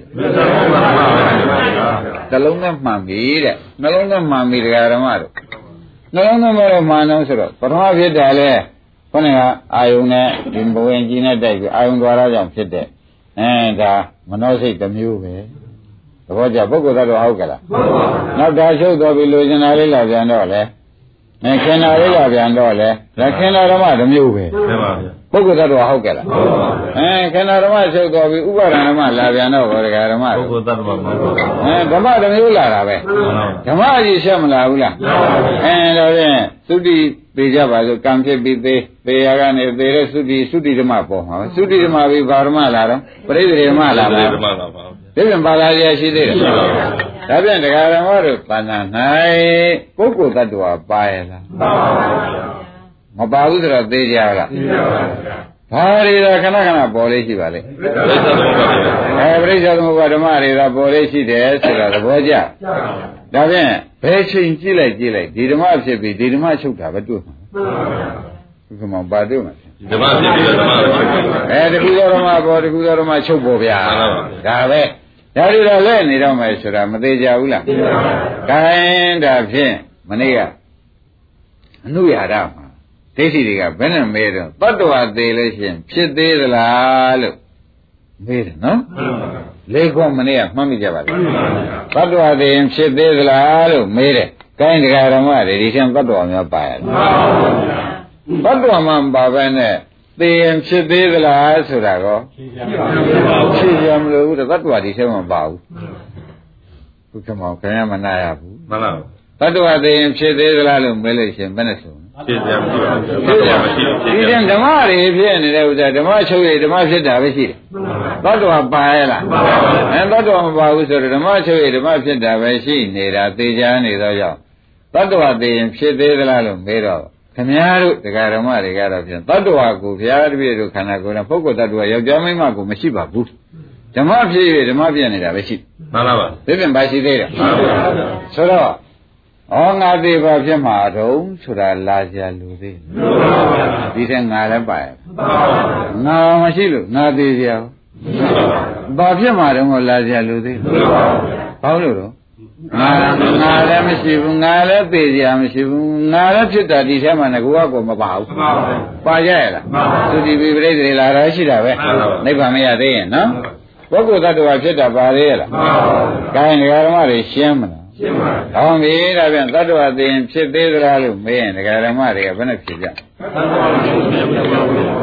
နှလုံးနဲ့မှန်ပြီတဲ့နှလုံးနဲ့မှန်ပြီဓမ္မတို့နှလုံးနဲ့မှန်တော့ဆိုတော့ပထမဖြစ်တယ်လေခေါင်းကအာယုန်နဲ့ဒီဘဝင်ကြီးနဲ့တိုက်ပြီးအာယုန်သွားတာကြောင့်ဖြစ်တဲ့အဲဒါမနောစိတ်တစ်မျိုးပဲသဘောကျပုဂ္ဂိုလ်ကတော့ဟုတ်ကလားဟုတ်ပါဘူးနောက်ဒါချုပ်သွားပြီးလိုချင်တာလေးလာပြန်တော့လေအဲခင်တာလေးလာပြန်တော့လေလက်ခင်တာဓမ္မတစ်မျိုးပဲမှန်ပါဗျာပုဂ္ဂိုလ်ကတော့ဟုတ်ကဲ့လားဟုတ်ပါဘူးအဲခင်တာဓမ္မချုပ်သွားပြီးဥပါဒဏ်ဓမ္မလာပြန်တော့ဘောဓဂဓမ္မပုဂ္ဂိုလ်တ attva မဟုတ်ပါဘူးအဲဓမ္မတစ်မျိုးလာတာပဲဓမ္မကြီးဆက်မလာဘူးလားမှန်ပါဘူးအဲတော့ဖြင့်သုတိပေကြပါစို့ကံဖြစ်ပြီးသေးသေရကနေသေတဲ့သုတိသုတိဓမ္မပေါ်မှာသုတိဓမ္မပြီးဘာဓမ္မလာတော့ပရိသေဓမ္မလာပါဓမ္မလာပါဒီပြန်ပါလာရရှိသေးတယ်ရှိပါဘူးဒါပြန်တရားဓမ္မတို့ပဏ္ဏ၌ပုဂ္ဂိုလ်တ attva ပါရဲ့လားပါပါဘူးမပါဘူးဆိုတော့သိကြလားသိပါပါဘာတွေတော့ခဏခဏပေါ်လေးရှိပါလေအဲပရိစ္ဆေသမုပ္ပါဓမ္မတွေတော့ပေါ်လေးရှိတယ်ဆိုတာသဘောကျဒါဖြင့်ဘယ်ချိန်ကြည့်လိုက်ကြည့်လိုက်ဒီဓမ္မဖြစ်ပြီးဒီဓမ္မချုပ်တာပဲတွေ့မှာဘုကမောပါတွေ့မှာဓမ္မဖြစ်ပြီးဓမ္မချုပ်အဲတခုသောဓမ္မပေါ်တခုသောဓမ္မချုပ်ပေါ်ဗျာဒါပဲဒါတွေတော့လဲနေတော့မယ်ဆိုတာမသေးကြဘူးလားသိပါပါခိုင်းဒါဖြင့်မနေ့ကအနုရာဒမှာဒိဋ္ဌိတွေကဘယ်နဲ့မဲတော့တတ္တဝါသေးလို့ရှိရင်ဖြစ်သေးသလားလို့မေးတယ်နော်လေးခွမနေ့ကမှတ်မိကြပါလားတတ္တဝါသေးရင်ဖြစ်သေးသလားလို့မေးတယ်ခိုင်းတရားဓမ္မတွေဒီချင်းတတ္တဝါများပါရဲ့တတ္တဝါမှမပါဘဲနဲ့သေရင်ဖြစ်သေးသလားဆိုတာကောဖြစ်ရမလို့ဘူးတတ္တဝါဒီချင်းမပါဘူးဘုရားမောင်ခင်ဗျာမနာရဘူးမှန်ပါဘူးတတ္တဝါသေရင်ဖြစ်သေးသလားလို့မေးလို့ရှိရင်ဘယ်နဲ့ဆိုဖြစ်ကြမရှိပါဘူးဖြစ်ကြမရှိဒီတဲ့ဓမ္မတွေဖြစ်နေတဲ့ဥစ္စာဓမ္မချုပ်ရဓမ္မဖြစ်တာပဲရှိတယ်သတ္တဝါပါရဲ့လားအဲသတ္တဝါမပါဘူးဆိုတော့ဓမ္မချုပ်ရဓမ္မဖြစ်တာပဲရှိနေတာသေချာနေတော့ကြောင့်သတ္တဝါသေရင်ဖြစ်သေးသလားလို့မေးတော့ခင်ဗျားတို့တရားဓမ္မတွေကတော့ဖြင့်သတ္တဝါကိုဘုရားတပည့်တို့ခန္ဓာကိုယ်နဲ့ပုဂ္ဂိုလ်တ attva ယောက်ျားမိန်းမကိုမရှိပါဘူးဓမ္မဖြစ်ရဓမ္မပြနေတာပဲရှိမှန်ပါပါဒီပြင်ပါရှိသေးတယ်မှန်ပါပါဆိုတော့ဩငါသေးပါဖြစ်မှာတုံးဆိုတာလာကြလူသေးဒီတဲ့ငါလည်းပါရဲ့ငါမရှိလို့ငါသေးကြဘာဖြစ်မှာတုံးကိုလာကြလူသေးဘာလို့တော့ငါငါလည်းမရှိဘူးငါလည်းသေးကြမရှိဘူးငါလည်းဖြစ်တာဒီထဲမှာငါကကိုမပါဘူးပါကြရလားသူဒီပိပရိသေလာတာရှိတာပဲနိဗ္ဗာန်မရသေးရင်နော်ပုဂ္ဂိုလ်တ attva ဖြစ်တာပါသေးရလားကိုင်းဓမ္မတွေရှင်းမလားရှင်းပါပြီ။ဟောပြီဒါပြန်သတ္တဝါသိရင်ဖြစ်သေးသလားလို့မေးရင်ဒကာဓမ္မတွေကဘယ်နဲ့ဖြေကြ။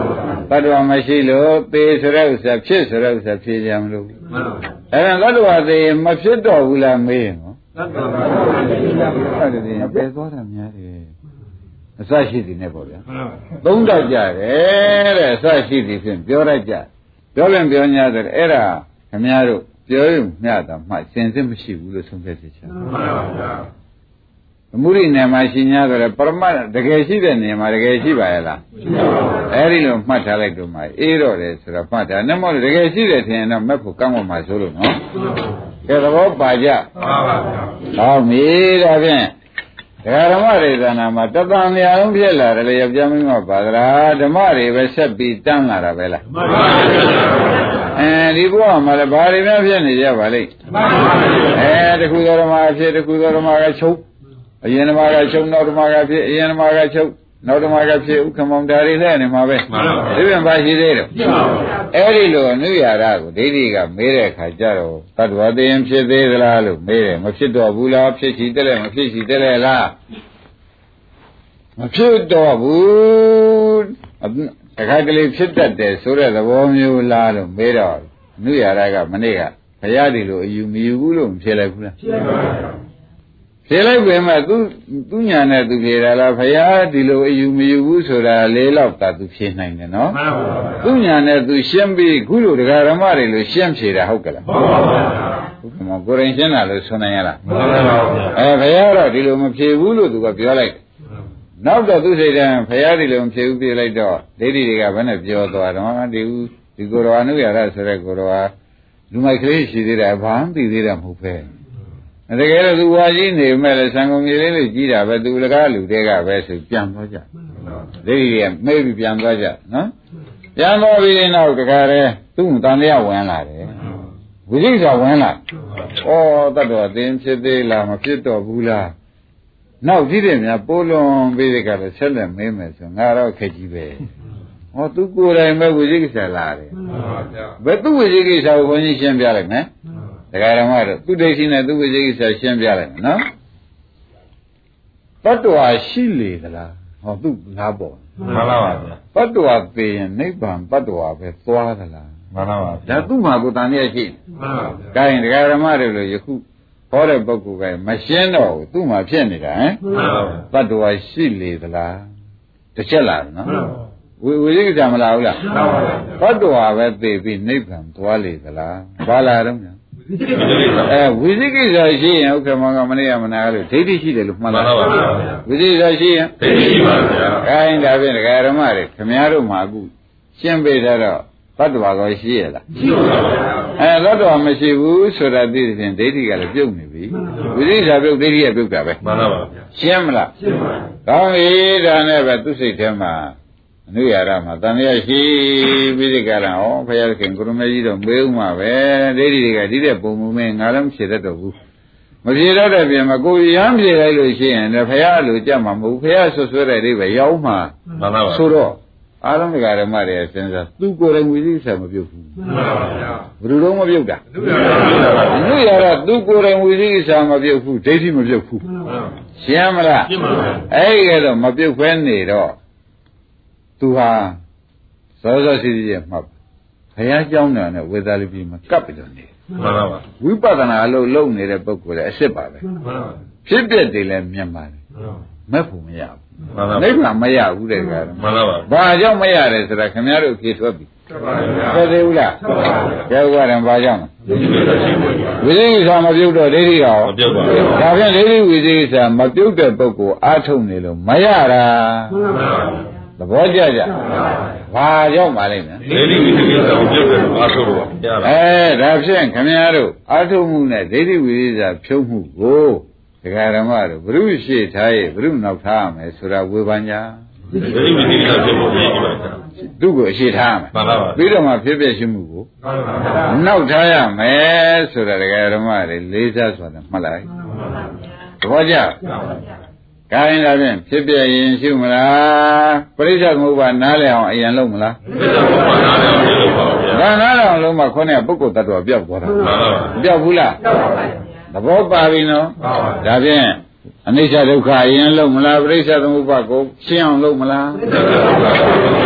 တတ္တဝါမရှိလို့သေဆိုတဲ့ဥစ္စာဖြစ်ဆိုတဲ့ဥစ္စာဖြစ်ကြမလို့အဲ့ဒါတတ္တဝါသေမဖြစ်တော့ဘူးလားမေးရင်နော်တတ္တဝါသေတယ်ပဲသွားတာများတယ်အစရှိသည်နဲ့ပေါ့ဗျာသုံးတော့ကြတယ်တဲ့အစရှိသည်ဖြင့်ပြောရကြပြောရင်ပြော냐တယ်အဲ့ဒါခင်ဗျားတို့ပြောရင်မျှတာမှစင်စစ်မရှိဘူးလို့ဆုံးဖြတ်ချက်ချမှန်ပါဗျာအမှုရိနယ်မှာရှိ냐ဆိုတော့ပရမတ်တကယ်ရှိတဲ့နေရာမှာတကယ်ရှိပါရဲ့လားအဲ့ဒီလိုမှတ်ထားလိုက်တော့မှအေးတော့တယ်ဆိုတော့မှတ်တာနဲ့မဟုတ်တကယ်ရှိတယ်ထင်ရင်တော့မက်ဖို့ကောင်းမှမှာဆိုလို့နော်ကဲသဘောပါကြမှန်ပါဗျာဟောမီဒါဖြင့်ဒကာဓမ္မတွေသဏ္ဍာန်မှာတသံနေရာလုံးဖြစ်လာတယ်လေယောက်ျားမင်းမပါသလားဓမ္မတွေပဲဆက်ပြီးတန်းလာတာပဲလားမှန်ပါဗျာအဲဒီဘုရားမှာလည်းဘာတွေများဖြစ်နေကြပါလိမ့်မှန်ပါဗျာအဲတခုသောဓမ္မဖြစ်တခုသောဓမ္မကချုပ်အရင်ဓမ္မကချုပ်နောက်ဓမ္မကဖြစ်အရင်ဓမ္မကချုပ်နောက်ဓမ္မကဖြစ်ဥက္ကမောင်ဒါတွေလည်းနေမှာပဲမှန်ပါဗျာဒီပြန်ပါရှိသေးတယ်မှန်ပါဗျာအဲဒီလိုအနုရာရကိုဒိဋ္ဌိကမေးတဲ့အခါကျတော့တတ္တဝါသိရင်ဖြစ်သေးသလားလို့မေးတယ်မဖြစ်တော့ဘူးလားဖြစ်ရှိတယ်လဲမဖြစ်ရှိတယ်လဲလားမဖြစ်တော့ဘူးတခါကလေးဖြစ်တတ်တယ်ဆိုတဲ့သဘောမျိုးလားလို့မေးတော့အနုရာရကမနေ့ကဘုရားဒီလိုအယူမယူဘူးလို့မဖြစ်လိုက်ဘူးလားဖြစ်ပါဗျာဖြေလိုက်ပြင်မဲ့သူသူညာနဲ့သူဖြေတာလားဘုရားဒီလိုအယူမယူဘူးဆိုတာလေးလောက်သာသူဖြေနိုင်တယ်နော်မှန်ပါပါသူညာနဲ့သူရှင်းပြီးခုလိုတရားဓမ္မတွေလိုရှင်းဖြေတာဟုတ်ကလားမှန်ပါပါဘုရားကိုရင်ရှင်းတာလို့ဆိုနိုင်ရလားမှန်ပါပါအဲဘုရားတော့ဒီလိုမဖြေဘူးလို့သူကပြောလိုက်နောက်တော့သူစိတ်ထဲဘုရားဒီလိုမဖြေဘူးပြေးလိုက်တော့ဒိဋ္ဌိတွေကဘယ်နဲ့ပြောသွားတော့ဒီဦးဒီကိုယ်တော်အနုရရဆိုတဲ့ကိုယ်တော်ကလူမိုက်ကလေးရှိသေးတယ်ဘာမှသိသေးတာမဟုတ်ပဲတကယ်လို့သူဝါကြီးနေမဲ့လေဆံကုန်ကြီးလေးလေးကြီးတာပဲသူလကားလူတွေကပဲဆိုပြန်သွားကြဒိဋ္ဌိကမေးပြီးပြန်သွားကြနော်ပြန်သွားပြီးနောက်တခါတည်းသူ့တန်တရားဝင်လာတယ်ဝိသိကိစ္စဝင်လာဩတတ်တော်သင်ဖြစ်သေးလားမဖြစ်တော့ဘူးလားနောက်ကြည့်တယ်များပိုးလွန်ပြီးတဲ့ကလည်းဆက်လက်မေးမယ်ဆိုငါတော့ခက်ကြီးပဲဟောသူကိုယ်တိုင်ပဲဝိသိကိစ္စလာတယ်ဘယ်သူဝိသိကိစ္စကိုဘုန်းကြီးရှင်းပြလိုက်မယ်ဒကာရမတို့သူဒိဋ္ဌိနဲ့သူဝိသေကိစ္စရှင်းပြလိုက်မယ်နော်တတ္တဝါရှိလေသလားဟောသူလားပေါ့မှန်ပါပါဗျာတတ္တဝါသိရင်နိဗ္ဗာန်တတ္တဝါပဲသွားသလားမှန်ပါပါဒါသူ့မှာကိုယ်တန်ရရှိမှန်ပါဗျာဒါရင်ဒကာရမတွေလို့ယခုဟောတဲ့ပုဂ္ဂိုလ်ကမရှင်းတော့ဘူးသူ့မှာဖြစ်နေတာဟမ်မှန်ပါပါတတ္တဝါရှိလေသလားတစ်ချက်လာနော်မှန်ပါဝိဝိသေကိစ္စမလာဘူးလားမှန်ပါပါတတ္တဝါပဲသိပြီးနိဗ္ဗာန်သွားလေသလားဘာလာတော့အဲဝိသိကိစ္စရှိရင်ဥက္ကမောင်ကမနေ့ကမနာလို့ဒိဋ္ဌိရှိတယ်လို့မှတ်လားမှန်ပါဗျာဝိသိကိစ္စရှိရင်ဒိဋ္ဌိရှိပါဗျာအဲဒါဖြင့်ဒကာရမတွေခင်ဗျားတို့မှာအခုရှင်းပေးတော့သတ္တဝါကောရှိရလားရှိပါဗျာအဲသတ္တဝါမရှိဘူးဆိုတာသိတဲ့ဖြင့်ဒိဋ္ဌိကလည်းပြုတ်နေပြီဝိသိကိစ္စပြုတ်ဒိဋ္ဌိကပြုတ်တာပဲမှန်ပါဗျာရှင်းမလားရှင်းပါကောင်းပြီဒါနဲ့ပဲသူစိတ်ထဲမှာအနုရာရမှာတန်ရရှိပြီးဒီကရဟောဘုရားခင်ကိုရမေကြီးတော့မေးဥမှာပဲဒိဋ္ဌိတွေကဒီတဲ့ပုံမင်းငါလည်းမဖြေတတ်တော့ဘူးမဖြေတော့တဲ့ပြင်မှာကိုရမ်းဖြေလိုက်လို့ရှိရင်လည်းဘုရားလိုကြမှာမဟုတ်ဘုရားဆွဆွဲတဲ့အိပဲရောက်မှာမှန်ပါပါဆိုတော့အားလုံးကဓမ္မတွေစဉ်းစားသူကိုယ်တိုင်ဝိသိကိစ္စမပြုတ်ဘူးမှန်ပါဗျာဘယ်လိုတော့မပြုတ်တာအနုရာရသူကိုယ်တိုင်ဝိသိကိစ္စမပြုတ်ဘူးဒိဋ္ဌိမပြုတ်ဘူးရှင်းမလားရှင်းပါပါအဲ့ဒီကတော့မပြုတ်ဖဲနေတော့သူဟာစောစောစီးစီးရဲ့မှတ်ဘုရားကျောင်းတော်နဲ့ဝေသာလိပိမှာကပ်ပြီးတော့နေမှန်ပါပါဝိပဿနာအလုပ်လုပ်နေတဲ့ပုဂ္ဂိုလ်လည်းအစ်စ်ပါပဲမှန်ပါပါဖြစ်ပြတယ်လည်းမြင်ပါတယ်မက်ဖို့မရဘူးမှန်ပါပါနိဗ္ဗာန်မရဘူးတဲ့ကွာမှန်ပါပါဘာကြောင့်မရတယ်ဆိုတာခင်ဗျားတို့ဖြေထွက်ပြီမှန်ပါပါသိသေးဘူးလားမှန်ပါပါကျဲဥပါဒံဘာကြောင့်ဝိသေကိစ္စမပြုတ်တော့ဒိဋ္ဌိရောမပြုတ်ပါဘူးဒါဖြင့်ဒိဋ္ဌိဝိသေကိစ္စမပြုတ်တဲ့ပုဂ္ဂိုလ်အားထုတ်နေလို့မရတာမှန်ပါပါသဘောကျကြဘာကြောင့်ပါလိမ့်မယ်ဒိဋ္ဌိဝိသေကိစ္စကိုပြုတ်တယ်အာထုလို့ပါအဲဒါဖြင့်ခင်ဗျားတို့အာထုမှုနဲ့ဒိဋ္ဌိဝိသေကိစ္စဖြုတ်မှုကိုဒကာဓမ္မတို့ဘုရုရှိထားရဲ့ဘုရုနောက်ထားရမယ်ဆိုတာဝေဘာညာဒိဋ္ဌိဝိသေကိစ္စဖြုတ်ဖို့ရည်ပါဗျာသူ့ကိုအရှိထားရမယ်မှန်ပါပါပြီးတော့မှဖြစ်ဖြစ်ရှိမှုကိုမှန်ပါပါနောက်ထားရမယ်ဆိုတာဒကာဓမ္မတွေလေးစားဆိုတာမှတ်လိုက်သဘောကျကိုင်းလာဖြင့်ဖြစ်ပြရင်ရှုမလားပရိစ္ဆေသမုပ္ပါနားလည်အောင်အရင်လုပ်မလားပရိစ္ဆေသမုပ္ပါနားလည်အောင်လုပ်ပါဗျာဒါနားလည်အောင်လုပ်မှခေါင်းကပုဂ္ဂိုလ်တ attva ပြောက်သွားတာမှန်ပါပါပြောက်ဘူးလားပြောက်ပါပါသဘောပါပြီနော်မှန်ပါပါဒါဖြင့်အနိစ္စဒုက္ခအရင်လုပ်မလားပရိစ္ဆေသမုပ္ပါကိုရှင်းအောင်လုပ်မလားအဲ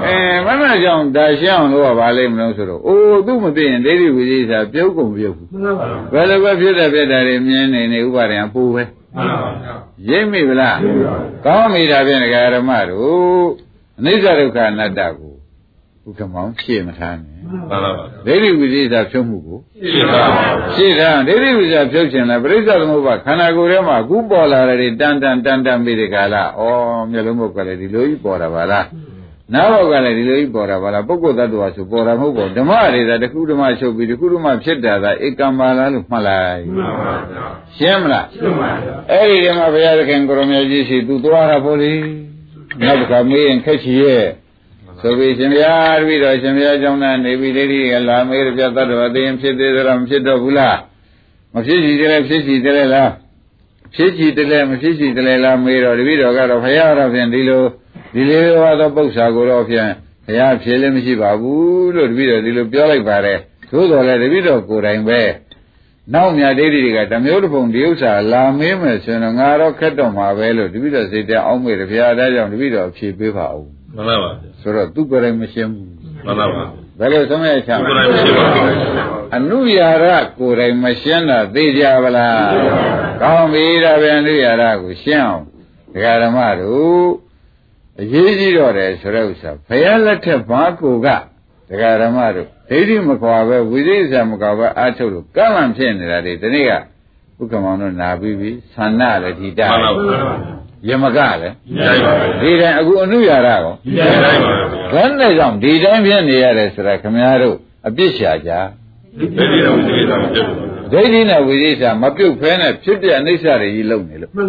အဲမမကြောင့်ဒါရှင်းအောင်လို့ကဘာလိမ့်မလို့ဆိုတော့အိုးသူ့မသိရင်ဒိဋ္ဌိဝိသေသပြုတ်ကုန်ပြုတ်ဘူးဘယ်လိုပဲဖြစ်တဲ့ဖြစ်တဲ့တွေမြင်နေနေဥပါဒံပူပဲရိပ်မိဗလားကောင်းမိတာဖြင့်ဒကာရမတို့အနိစ္စဒုက္ခအနတ္တကိုဥက္ကမောင်ဖြည့်မထားနဲ့မှန်ပါပါဒိဋ္ဌိဝိသေသဖြုတ်မှုကိုဖြည့်ထားဖြည့်ထားဒိဋ္ဌိဝိသေသဖြုတ်ခြင်းလဲပရိစ္ဆေသမုပ္ပါခန္ဓာကိုယ်ထဲမှာအခုပေါ်လာတဲ့တန်တန်တန်တန်ပြီးဒီကလာဩမျိုးလုံးဘုတ်ကလည်းဒီလိုကြီးပေါ်တာပါလားနာဘောကလည်းဒီလိုကြီးပေါ်တာပါလားပုဂ္ဂိုလ်တ attva ဆိုပေါ်တာမဟုတ်ဘူးဓမ္မတွေသာတခုဓမ္မချုပ်ပြီးတခုဓမ္မဖြစ်တာသာဧကံပါလားလို့မှတ်လိုက်မှန်ပါဗျာရှင်းမလားရှင်းပါဗျာအဲ့ဒီဓမ္မဘုရားသခင်ကိုရမကြီးရှိသူသွားတာပေါ့လေနောက်တစ်ခါမေးရင်ခက်ချီရဲ့ဆိုပြီးရှင်ဗျာတပည့်တော်ရှင်ဗျာကြောင့်သာနေပြီးဒိဋ္ဌိကလာမေးရပြတ attva သိရင်ဖြစ်သေးသလားမဖြစ်တော့ဘူးလားမဖြစ်စီတယ်ဖြစ်စီတယ်လားဖြစ်စီတယ်မဖြစ်စီတယ်လားမေးတော့တပည့်တော်ကတော့ဘုရားတော်ဖြင့်ဒီလိုဒီလိုသောပု္ပ္ပာကိုတော့ဖြင့်ဘုရားဖြေလည်းမရှိပါဘူးလို့တပည့်တော်ဒီလိုပြောလိုက်ပါတယ်သို့တော်လည်းတပည့်တော်ကိုယ်တိုင်ပဲနောက်မြတ်ဒိဋ္ဌိတွေကဓမျိုးတစ်ပုံဒီဥစ္စာလာမေးမယ်ဆိုရင်ငါတော့ခက်တော့မှာပဲလို့တပည့်တော်စိတ်ထဲအောင်းမေတယ်ဘုရားဒါကြောင့်တပည့်တော်ဖြေပေးပါဦးမှန်ပါပါဆိုတော့သူကိုယ်တိုင်မရှင်းဘူးမှန်ပါပါဘယ်လိုဆုံးရချာကိုယ်တိုင်မရှင်းပါဘူးအနုယာရကိုယ်တိုင်မရှင်းတာသိကြပါလားကောင်းပြီဒါပြန်အနုယာရကိုရှင်းအောင်ဒကာဓမ္မတို့အရေးကြီးတော့တယ်ဆိုတဲ့ဥစ္စာဘုရားလက်ထက်ဘာကိုကဒကာဓမ္မတို့ဒိဋ္ဌိမကွာပဲဝိသေသမကွာပဲအားထုတ်လို့ကံမှန်ဖြစ်နေတာဒီတနေ့ကဥက္ကမောင်တို့နာပြီးပြီသန္နလည်းဒီတာယမကလည်းဒီတိုင်းအခုအနုယာရကောဘယ်နဲ့ကြောင့်ဒီတိုင်းဖြစ်နေရတယ်ဆိုတာခမည်းတော်အပြစ်ရှာကြဒိဋ္ဌိနဲ့ဝိသေသမပြုတ်ဖဲနဲ့ဖြစ်တဲ့အနိစ္စတွေကြီးလုံနေလို့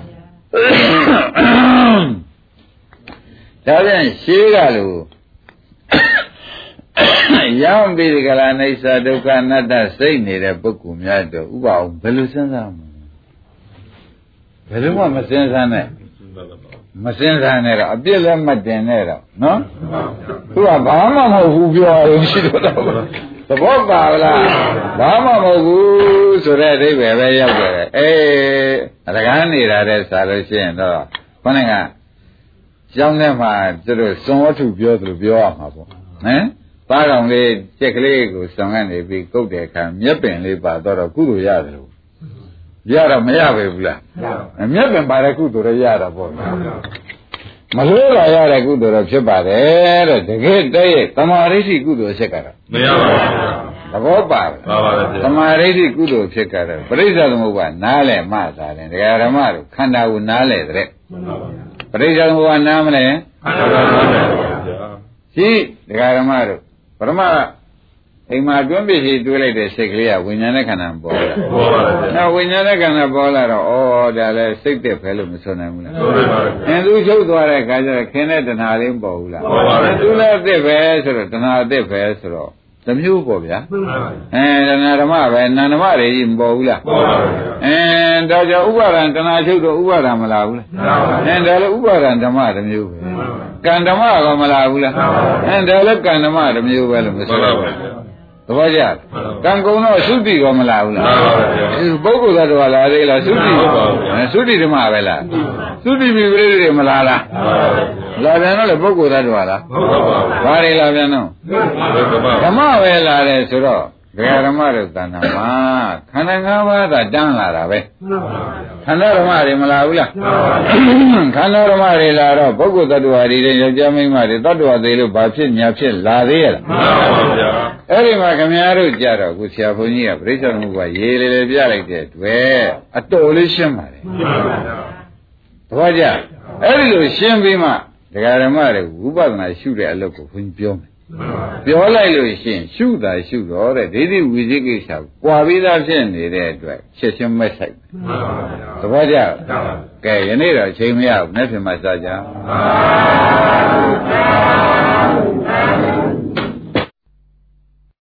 ဒါပြန်ရှင်းကလို့ရောင်းပြီးဒီကလာအိစ္ဆဒုက္ခအနတ္တစိတ်နေတဲ့ပုဂ္ဂိုလ်များတော့ဥပအောင်ဘယ်လိုစဉ်းစားမလဲဘယ်လိုမှမစဉ်းစားနဲ့မစဉ်းစားနဲ့တော့အပြစ်လည်းမတင်နဲ့တော့နော်သူကဘာမှမဟုတ်ဘူးပြောရင်ရှိတော့တော့သဘောပါလားဘာမှမဟုတ်ဘူးဆိုတဲ့အဓိပ္ပာယ်ပဲရောက်တယ်အေးအရကန်းနေတာတဲ့ဆိုလို့ရှိရင်တော့ခေါင်းကကျောင်းထဲမှာသူတို့စွန်ဝတ္ထုပြောသလိုပြောရမှာပေါ့ဟမ်သားကောင်လေးကြက်ကလေးကိုစွန်ကနေပြီးကုတ်တဲ့အခါမျက်ပင်လေးပါတော့ကုသိုလ်ရတယ်လို့ရတော့မရပဲဘူးလားမျက်ပင်ပါတဲ့ကုသိုလ်ရရတာပေါ့မလို့လာရတဲ့ကုသိုလ်တော့ဖြစ်ပါတယ်တဲ့တကယ်တည်းသမာဓိရှိကုသိုလ်ဖြစ်ကြတာမရပါဘူးသဘောပါပဲပါပါပဲသမာဓိရှိကုသိုလ်ဖြစ်ကြတယ်ပရိစ္ဆေသမုပ္ပါနားလဲမှသာတယ်ဒကာဓမ္မတို့ခန္ဓာကိုနားလဲတဲ့ပရိစ္ဆေသမုပ္ပါနားမလဲရှိဒကာဓမ္မတို့ပရမအိမ်မှာတွန်းပြည့်ရှိတွေးလိုက်တဲ့စိတ်ကလေးကဝိညာဉ်နဲ့ခန္ဓာပေါ်လာပေါ်ပါဘူးနောက်ဝိညာဉ်နဲ့ခန္ဓာပေါ်လာတော့ဩဒါလည်းစိတ်သက်ပဲလို့မဆိုနိုင်ဘူးလားဆိုပါပါအင်းသူချုပ်သွားတဲ့အခါကျတော့ခင်းတဲ့တဏှာလေးမပေါ်ဘူးလားပေါ်ပါဘူးသူလည်းအသက်ပဲဆိုတော့တဏှာအသက်ပဲဆိုတော့သမျိုးပေါ့ဗျာအဲတဏှာဓမ္မပဲနာဓမ္မတွေကြီးမပေါ်ဘူးလားပေါ်ပါဘူးအဲဒါကြောင့်ဥပါဒံတဏှာချုပ်တော့ဥပါဒံမလာဘူးလားအဲဒါလည်းဥပါဒံဓမ္မတစ်မျိုးပဲကံဓမ္မကမလာဘူးလားအဲဒါလည်းကံဓမ္မတစ်မျိုးပဲလို့မဆိုပါဘူးသဘောကျကံကုံတော့သုတိရောမလာဘူးလားပုဂ္ဂိုလ်သတ္တဝါလာသေးလားသုတိသုတိဓမ္မပဲလားသုတိမိပရိသေမလာလားလာပြန်တော့လေပုဂ္ဂိုလ်သတ္တဝါလားဘာတွေလာပြန်တော့ဓမ္မပဲလာတယ်ဆိုတော့ဒကာဓမ္မတို့တဏ္ဍာမှာခန္ဓာ၅ပါးသာတန်းလာတာပဲခန္ဓာဓမ္မတွေမလာဘူးလားခန္ဓာဓမ္မတွေလာတော့ပုဂ္ဂိုလ်သတ္တဝါတွေယောက်ျားမိန်းမတွေသတ္တဝါတွေလို့ဘာဖြစ်ညာဖြစ်လာသေးရဲ့လားမှန်ပါဗျာအဲ့ဒီမှာခင်ဗျားတို့ကြတော့ခုဆရာဘုန်းကြီးကပြိဿသမုပ္ပါရေးလေလေပြလိုက်တဲ့တွေ့အတော်လေးရှင်းပါလေမှန်ပါဗျာသဘောကျအဲ့ဒီလိုရှင်းပြီးမှဒကာဓမ္မတွေဝိပဿနာရှုတဲ့အလုပ်ကိုဘုန်းကြီးပြောမယ်ပြောလိုက်လို့ရှိရင်ရှုတာရှုတော့တဲ့ဒိဋ္ဌိဝိသိကိစ္စကိုကြွာပြီးသားဖြစ်နေတဲ့အတွက်ချက်ချင်းမဲ့ဆိုင်သဘောကျကဲယနေ့တော့အချိန်မရဘူးနေ့ဖြင့်မှစကြ